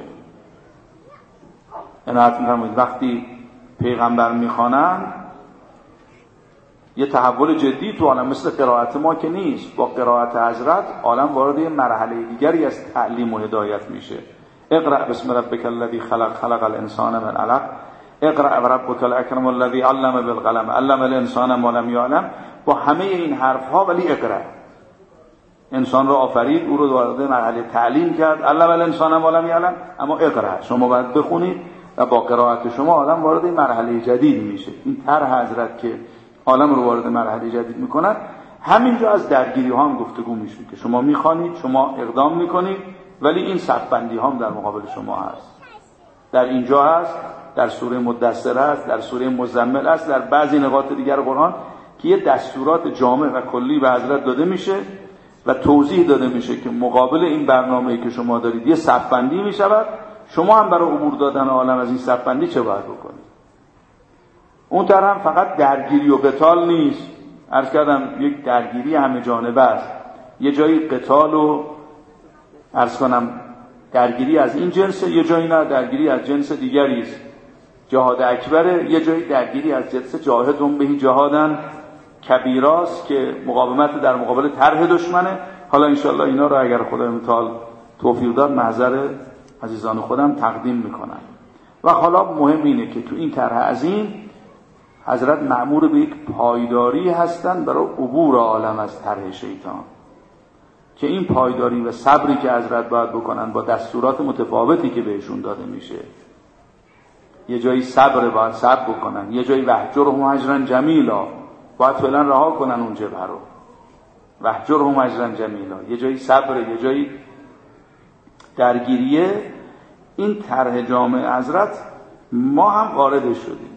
عنایت می‌فرمایید وقتی پیغمبر میخوانن یه تحول جدی تو عالم، مثل قرائت ما که نیست. با قرائت حضرت عالم وارد یه مرحله دیگری از تعلیم و هدایت میشه. اقرا بسم ربک الذی خلق خلق الانسان من علق اقرا ربک الاکرم الذی علم بالقلم علم الانسان ما لم یعلم. با همه این حرف ها ولی اقرا، انسان رو آفرید، او رو وارد مرحله تعلیم کرد. علم الانسان ما لم یعلم، اما اقرا شما باید بخونید و با قرائت شما عالم وارد مرحله جدید میشه. این طرح حضرت که عالم رو وارد مرحله جدید میکنن، همینجا از درگیری ها هم گفتگو میشه که شما میخوانید، شما اقدام میکنید، ولی این صف بندی ها هم در مقابل شما هست. در اینجا هست، در سوره مدثر هست، در سوره مزمل هست، در بعضی نقاط دیگر قرآن که یه دستورات جامع و کلی به حضرت داده میشه و توضیح داده میشه که مقابل این برنامه‌ای که شما دارید یه صف بندی میشود. شما هم برای عبور دادن عالم از این صف بندی چه باید بکنید؟ اون طرح هم فقط درگیری و قتال نیست. عرض کردم یک درگیری همه جانبه است. یه جایی قتال و عرض کنم درگیری از این جنس، یه جایی نه درگیری از جنس دیگری است. جهاد اکبره، یه جایی درگیری از جنس جاهدون بهی جهادن کبیراست که مقاومت در مقابل طرح دشمنه. حالا انشالله اینا رو اگر خدای متعال توفیق داد محضر عزیزان خودم تقدیم میکنم. و حالا مهم اینه که تو این طرح عظیم حضرت مأمور به یک پایداری هستن برای عبور عالم از طرح شیطان، که این پایداری و صبری که حضرت باید بکنن با دستورات متفاوتی که بهشون داده میشه. یه جایی صبر باید صبر بکنن، یه جایی وحجرهم هجرا جمیلا، باید فعلا رها کنن اون جبهه رو، وحجرهم هجرا جمیلا. یه جایی صبر، یه جایی درگیریه. این طرح جامع حضرت ما هم وارد شدیم.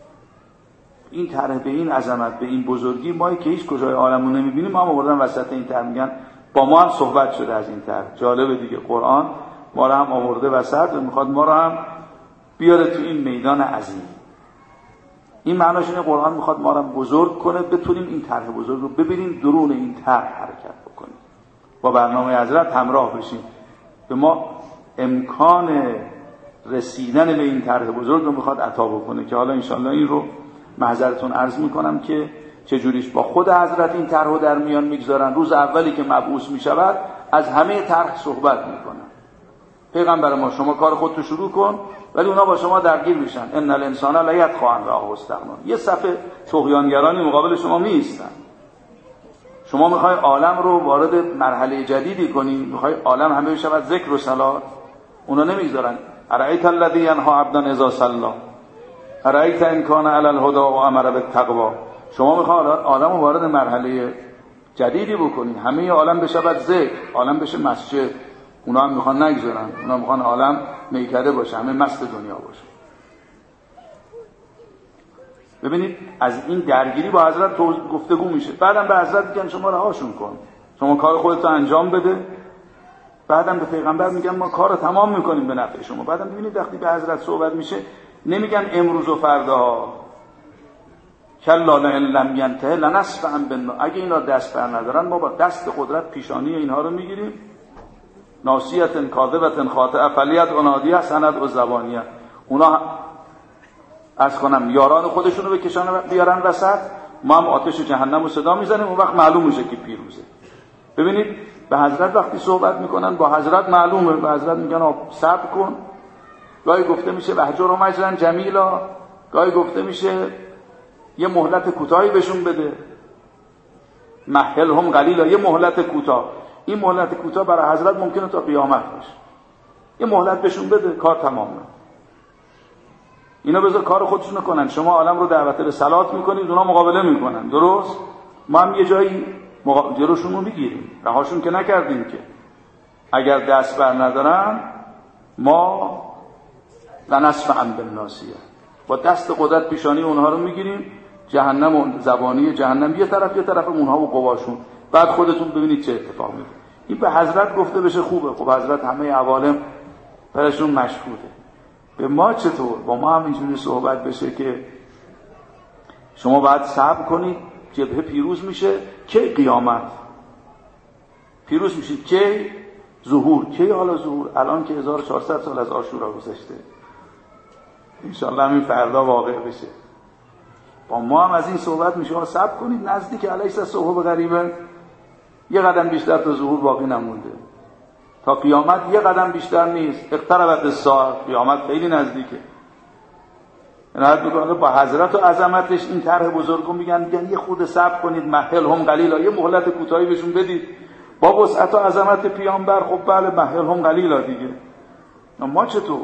این طرح به این عظمت، به این بزرگی، ما که هیچ کجای عالمو نمیبینیم، ما هم آوردن وسط این طرح، میگن با ما هم صحبت شده از این طرح. جالبه دیگه، قرآن ما رو هم آورده وسط و میخواد ما رو هم بیاره تو این میدان عظیم. این معناش اینه قرآن میخواد ما رو بزرگ کنه، بتونیم این طرح بزرگ رو ببینیم، درون این طرح حرکت بکنیم، با برنامه حضرت همراه بشیم. به ما امکان رسیدن به این طرح بزرگ رو میخواد عطا بکنه که حالا انشالله این رو محضرتون عرض میکنم که چجوریش با خود حضرت این طرح رو در میان میگذارن. روز اولی که مبعوث میشود از همه طرح صحبت میکنن. پیغمبر ما شما کار خودتو شروع کن، ولی اونا با شما درگیر میشن. ان الانسان لا یطغى ان رآه استغنا. یه صف طغیانگرانی مقابل شما میایستن. شما میخوای عالم رو وارد مرحله جدیدی کنی، میخوای عالم همه بشود ذکر و صلات، اونا نمیگذارن. ارایت الذی ینها عبدا اذا صلی، ارایت ان کان علی الهدی و امر بالتقوا. شما میخوای عالم رو وارد مرحله جدیدی بکنی، همه عالم بشود ذکر، عالم بشه مسجد. اونا هم میخوان نگذارن، اونا میخوان عالم میکده باشه، همه مست دنیا باشه. ببینید از این درگیری با حضرت گفتگو میشه. بعدم به حضرت میگن شما رهاشون کن، شما کار خودت رو انجام بده. بعدم به پیغمبر میگن ما کار رو تمام میکنیم به نفع شما. بعدم ببینید وقتی به حضرت صحبت میشه نمیگن امروز و فردا، کلا لئن لم ینته لنسفعا بالناصیة. اگه اینا دست بر ندارن ما با دست قدرت پیشانی اینها رو میگیریم. ناصیة کاذبة خاطئة فلیدع نادیه سند و زبانیه. اونا از کنم یاران خودشونو بکشن بیارن وسط، ما هم آتش جهنم رو صدا میزنیم، اون وقت معلوم میشه که پیروزه. ببینید به حضرت وقتی صحبت میکنن با حضرت معلومه، به حضرت میگن صبر کن. گاهی گفته میشه وهجرهم هجرا جمیلا، گاهی گفته میشه یه مهلت کوتاهی بهشون بده، مهلهم قلیلا، یه مهلت کوتاه. این مهلت کوتاه برای حضرت ممکنه تا قیامت باشه. یه مهلت بهشون بده، کار تمامه. اینا بذار کار خودشونو کنن، شما عالم رو دعوت به صلات میکنید، اونا مقابله میکنن. درست؟ ما هم یه جایی مقا... جلوشون رو میگیریم، رهاشون که نکردیم که. اگر دست بر ندارن ما لنصفع بالناصیه، با دست قدرت پیشانی اونها رو میگیریم، جهنم و زبانی جهنم یه طرف یه طرف اونها و قواشون، بعد خودتون ببینید چه اتفاق میفته. این به حضرت گفته بشه خوبه، خب حضرت همه عوالم برشون مشهوده. به ما چطور؟ با ما هم اینجوری صحبت بشه که شما باید صبر کنید، جبهه پیروز میشه. کی قیامت پیروز میشه؟ کی ظهور؟ کی حالا ظهور؟ الان که هزار و چهارصد سال از عاشورا گذشته، انشالله همین فردا واقع بشه. با ما هم از این صحبت میشه، صبر کنید، نزدیک الیس الصبح غریبا، یه قدم بیشتر تا ظهور باقی نمونده، تا قیامت یه قدم بیشتر نیست. اقتربت الساعه، قیامت خیلی نزدیکه. نهایت میکنه با حضرت و عظمتش این طرح بزرگو میگن، میگن یه خود صبر کنید، مهلهم قلیلا، یه مهلت کوتاهی بهشون بدید. با وسعت و عظمت پیامبر خب بله مهلهم قلیلا دیگه. ما چطور؟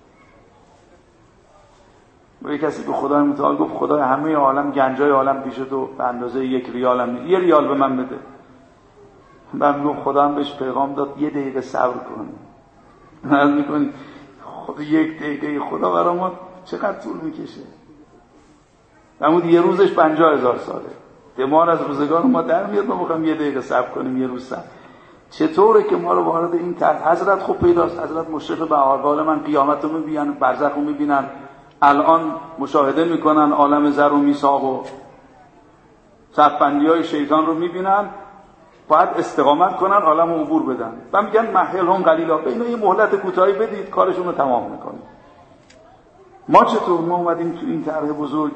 یه کسی به خدای متعال گفت خدای همه عالم گنجای عالم پیش تو به اندازه یک ریال هم نیست، یه ریال به من بده. من گفت خدا هم بهش پیغام داد یه دقیقه صبر کن. نهار میکنی خود یک دقیقه خدا برای ما چقدر طول میکشه؟ نمود یه روزش پنجاه هزار ساله. دمار از روزگان ما در میاد، ما بخوام یه دقیقه صبر کنیم یه روز صبر. چطوره که ما رو وارد این طرح حضرت خوب پیداست. حضرت مشرف به احوال من، قیامت رو میبینن، برزخ رو میبینن، الان مشاهده میکنن عالم زر و میثاق و صفبندی های شیطان رو میبینن، باید استقامت کنن، عالم رو عبور بدن. و میگن مهلهم قلیلا، به اینا یه مهلت کوتاهی بدید، کارشون رو تمام میکنید. ما چطور؟ ما اومدیم تو این طرح بزرگ،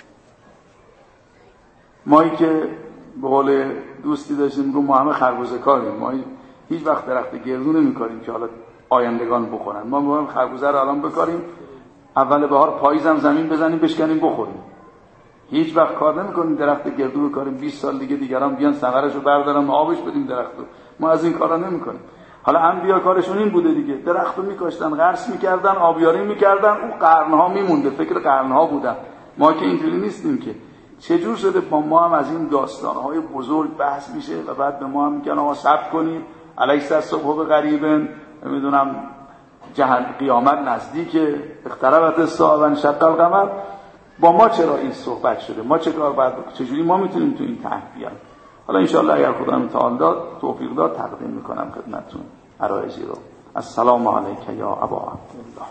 مایی که به قول دوستی داشتیم رو ما همه خربزه کاریم، ما هیچ وقت درخت گردو نمیکاریم که حالا آیندگان بخورن. ما میگیم خربزه رو الان بکاریم، اول بهار پاییزم زمین بزنیم بشکنیم بخوریم. هیچ وقت کار نمیکنیم درخت گردو بکاریم بیست سال دیگه دیگران بیان ثمرشو بردارن آبش بدیم درختو. ما از این کارا نمیکنیم. حالا انبیا کارشون این بوده دیگه، درختو میکاشتن، غرس میکردن، آبیاری میکردن، اون قرنها میمونده، فکر قرنها بودن. ما که اینجوری نیستیم که. چجور شده با ما هم از این داستانهای بزرگ بحث میشه و بعد به ما هم میگن آقا صبر کنید، الیس الصبح قریبا، نمیدونم جهان قیامت نزدیکه، اقتربت الساعه و انشق القمر. با ما چرا این صحبت شده؟ ما چه کار باید بکنیم؟ چجوری ما میتونیم تو این طرح بیایم؟ حالا ان شاء الله اگر خدا متعال داد توفیق داد تقدیم میکنم خدمتتون عرایضی رو. السلام علیک یا ابا عبدالله.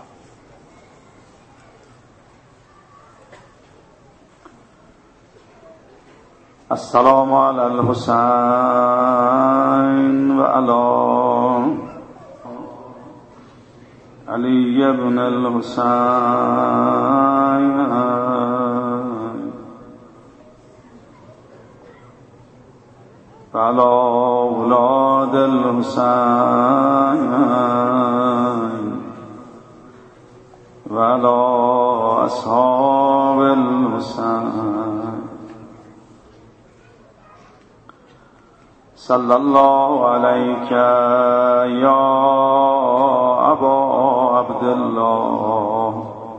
السلام علی الحسین و علی علی ابن الحسین و علی اولاد الحسین و علی اصحاب الحسین. صلی الله علیک یا ابا عبدالله،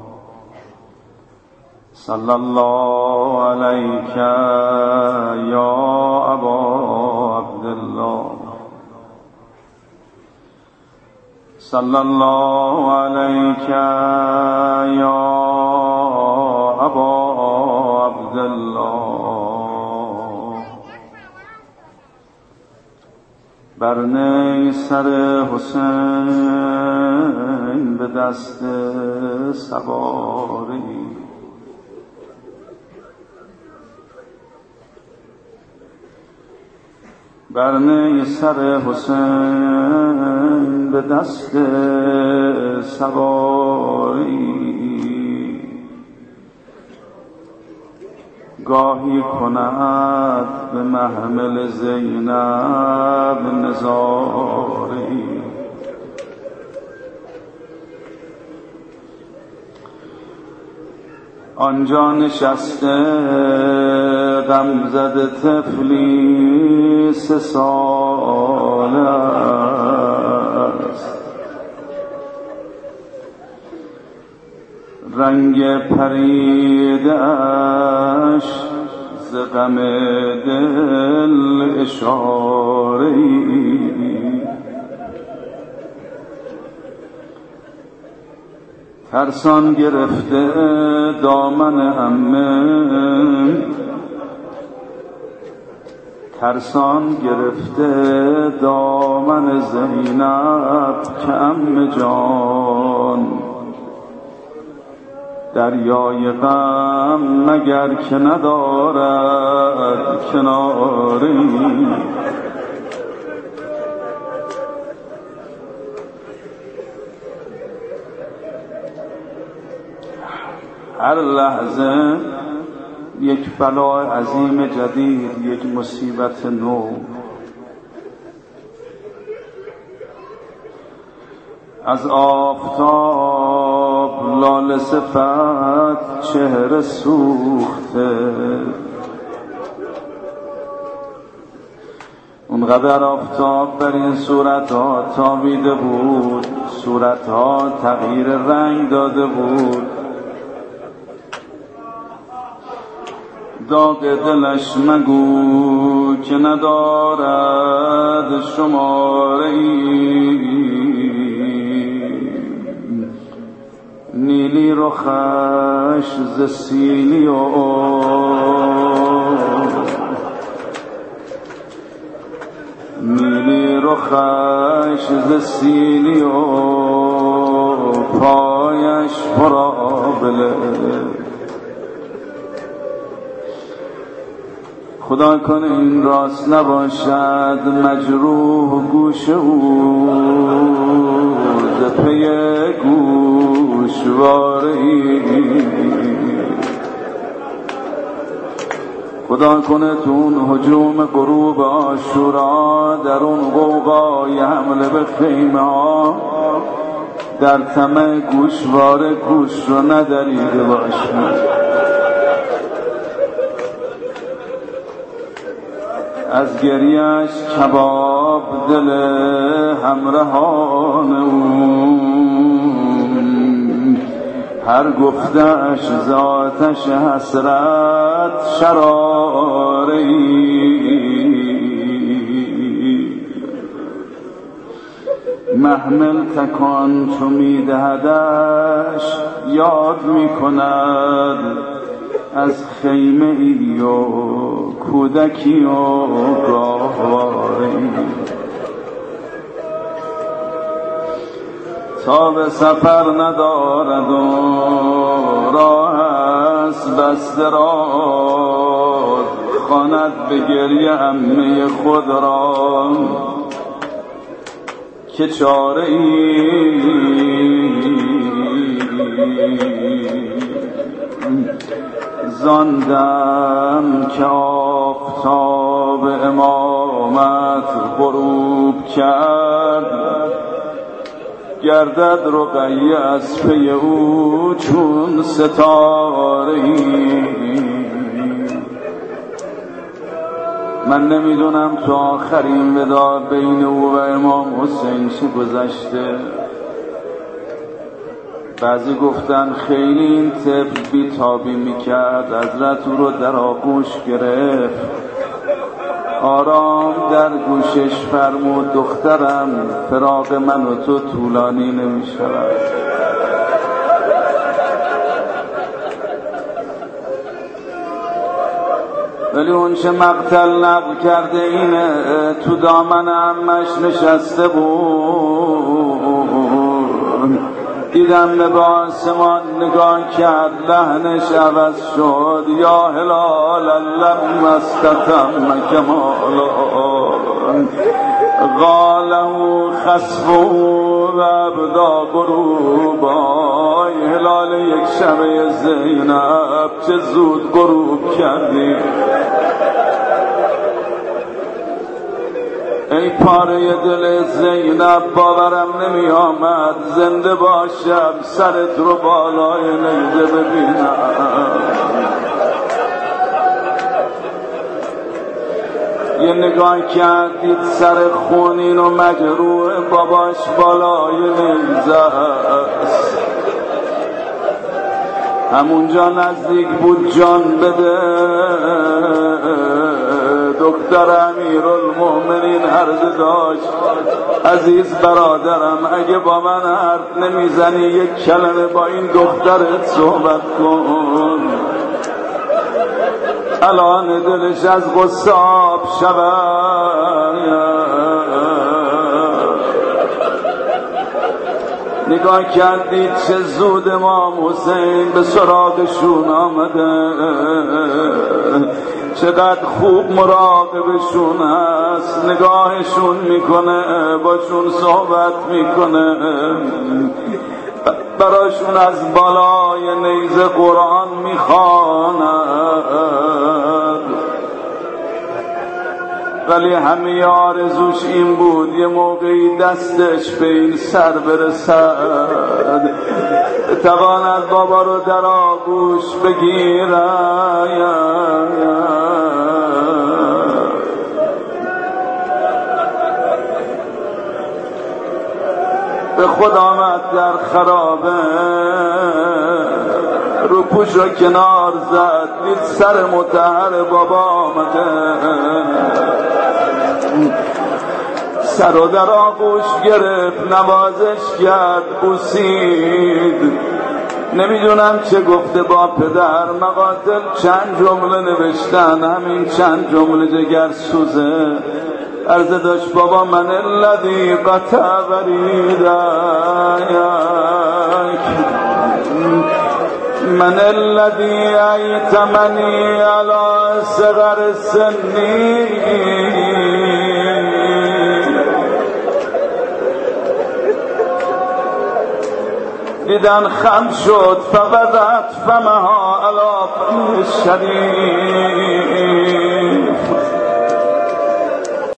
صلی الله علیک یا ابا عبدالله، صلی الله علیک یا ابا عبدالله. بر نیسر حسین به دست سواری، بر نیسر حسین به دست سواری، گاهی کند به محمل زینب نزاری. آنجا نشسته غمزده طفلی سه ساله است، رنگ پریدش ز غم دل اشاره‌ای. ترسان گرفته دامن عمه، ترسان گرفته دامن زینب که عمه جان دریای غم مگر که ندارد کناری. هر لحظه یک بلای عظیم جدید، یک مصیبت نو. از آفتاب لاله صفت چهره سوخته، اونقدر آفتاب بر این صورتها تابیده بود، صورتها تغییر رنگ داده بود. داغ دلش مگو که ندارد شماره‌ای، نیلی رخش ز سیلی و نیلی رخش ز سیلی و پایش پرآبله. خدا کنه این راست نباشد مجروح گوش او ز پی گوشواره‌ای. خدا کنه تو اون هجوم غروب عاشورا، در اون غوغای حمله به خیمه ها، در طمع گوشواره گوش رو ندریده باشد. از گریهش کباب دل همراهان اون، هر گفتش ذاتش حسرت شراره‌ای. محمل تکان چو میدهدش یاد میکند از خیمه ای و کودکی و گاهواری. تا به سفر ندارد و راه است بس دراز، خواند به گریه عمه خود را که چاره ای. زاندم که آفتاب امامت غروب کرد، گردد رقیه از پی او چون ستاره‌ای. من نمیدونم تو آخرین وداع بین او و امام حسین چه گذشته. بعضی گفتن خیلی این طفل بیتابی میکرد، حضرت او رو در آغوش گرفت، آرام در گوشش فرمود دخترم فراق من و تو طولانی نمیشود. ولی اون چه مقتل نقل کرده اینه تو دامن عمش نشسته بود، دیدم به با آسمان نگاه کرد، لحنش عوض شد، یا هلال لم استتم کمالا قاله خسفو غروب ابدا غروبای هلال یک شب زینب چه زود غروب کردی. ای پاره دل زینب باورم نمی آمد زنده باشم سرت رو بالای نیزه ببینم. یه نگاه کردید سر خونین و مجروح باباش بالای نیزه است. همونجا نزدیک بود جان بده. دکتر امیرالمومنین عرض داشت عزیز برادرم اگه با من حرف نمیزنی یک کلمه با این دخترت صحبت کن. الان دلش از غصه آب شود. نگاه کردید چه زود امام حسین به سراغشون آمده. چقدر خوب مراقبشون هست. نگاهشون میکنه باشون صحبت میکنه براشون از بالای نیزه قرآن میخواند. ولی همه آرزوش این بود یه موقعی دستش به این سر برسد تواند بابا رو در آغوش بگیرد. به خود آمد در خرابه رو پوش رو کنار زد دید سر مطهر بابا آمده. سر رو در آغوش گرفت نوازش کرد بوسید. نمیدونم چه گفته با پدر. مقاتل چند جمله نوشتن همین چند جمله جگر سوزه. عرض داشت بابا من الذی قطع وریدک من الذی ایتمنی علی صغر سنی. دیدن خم شد فوضعت فمها علی فم الشدید.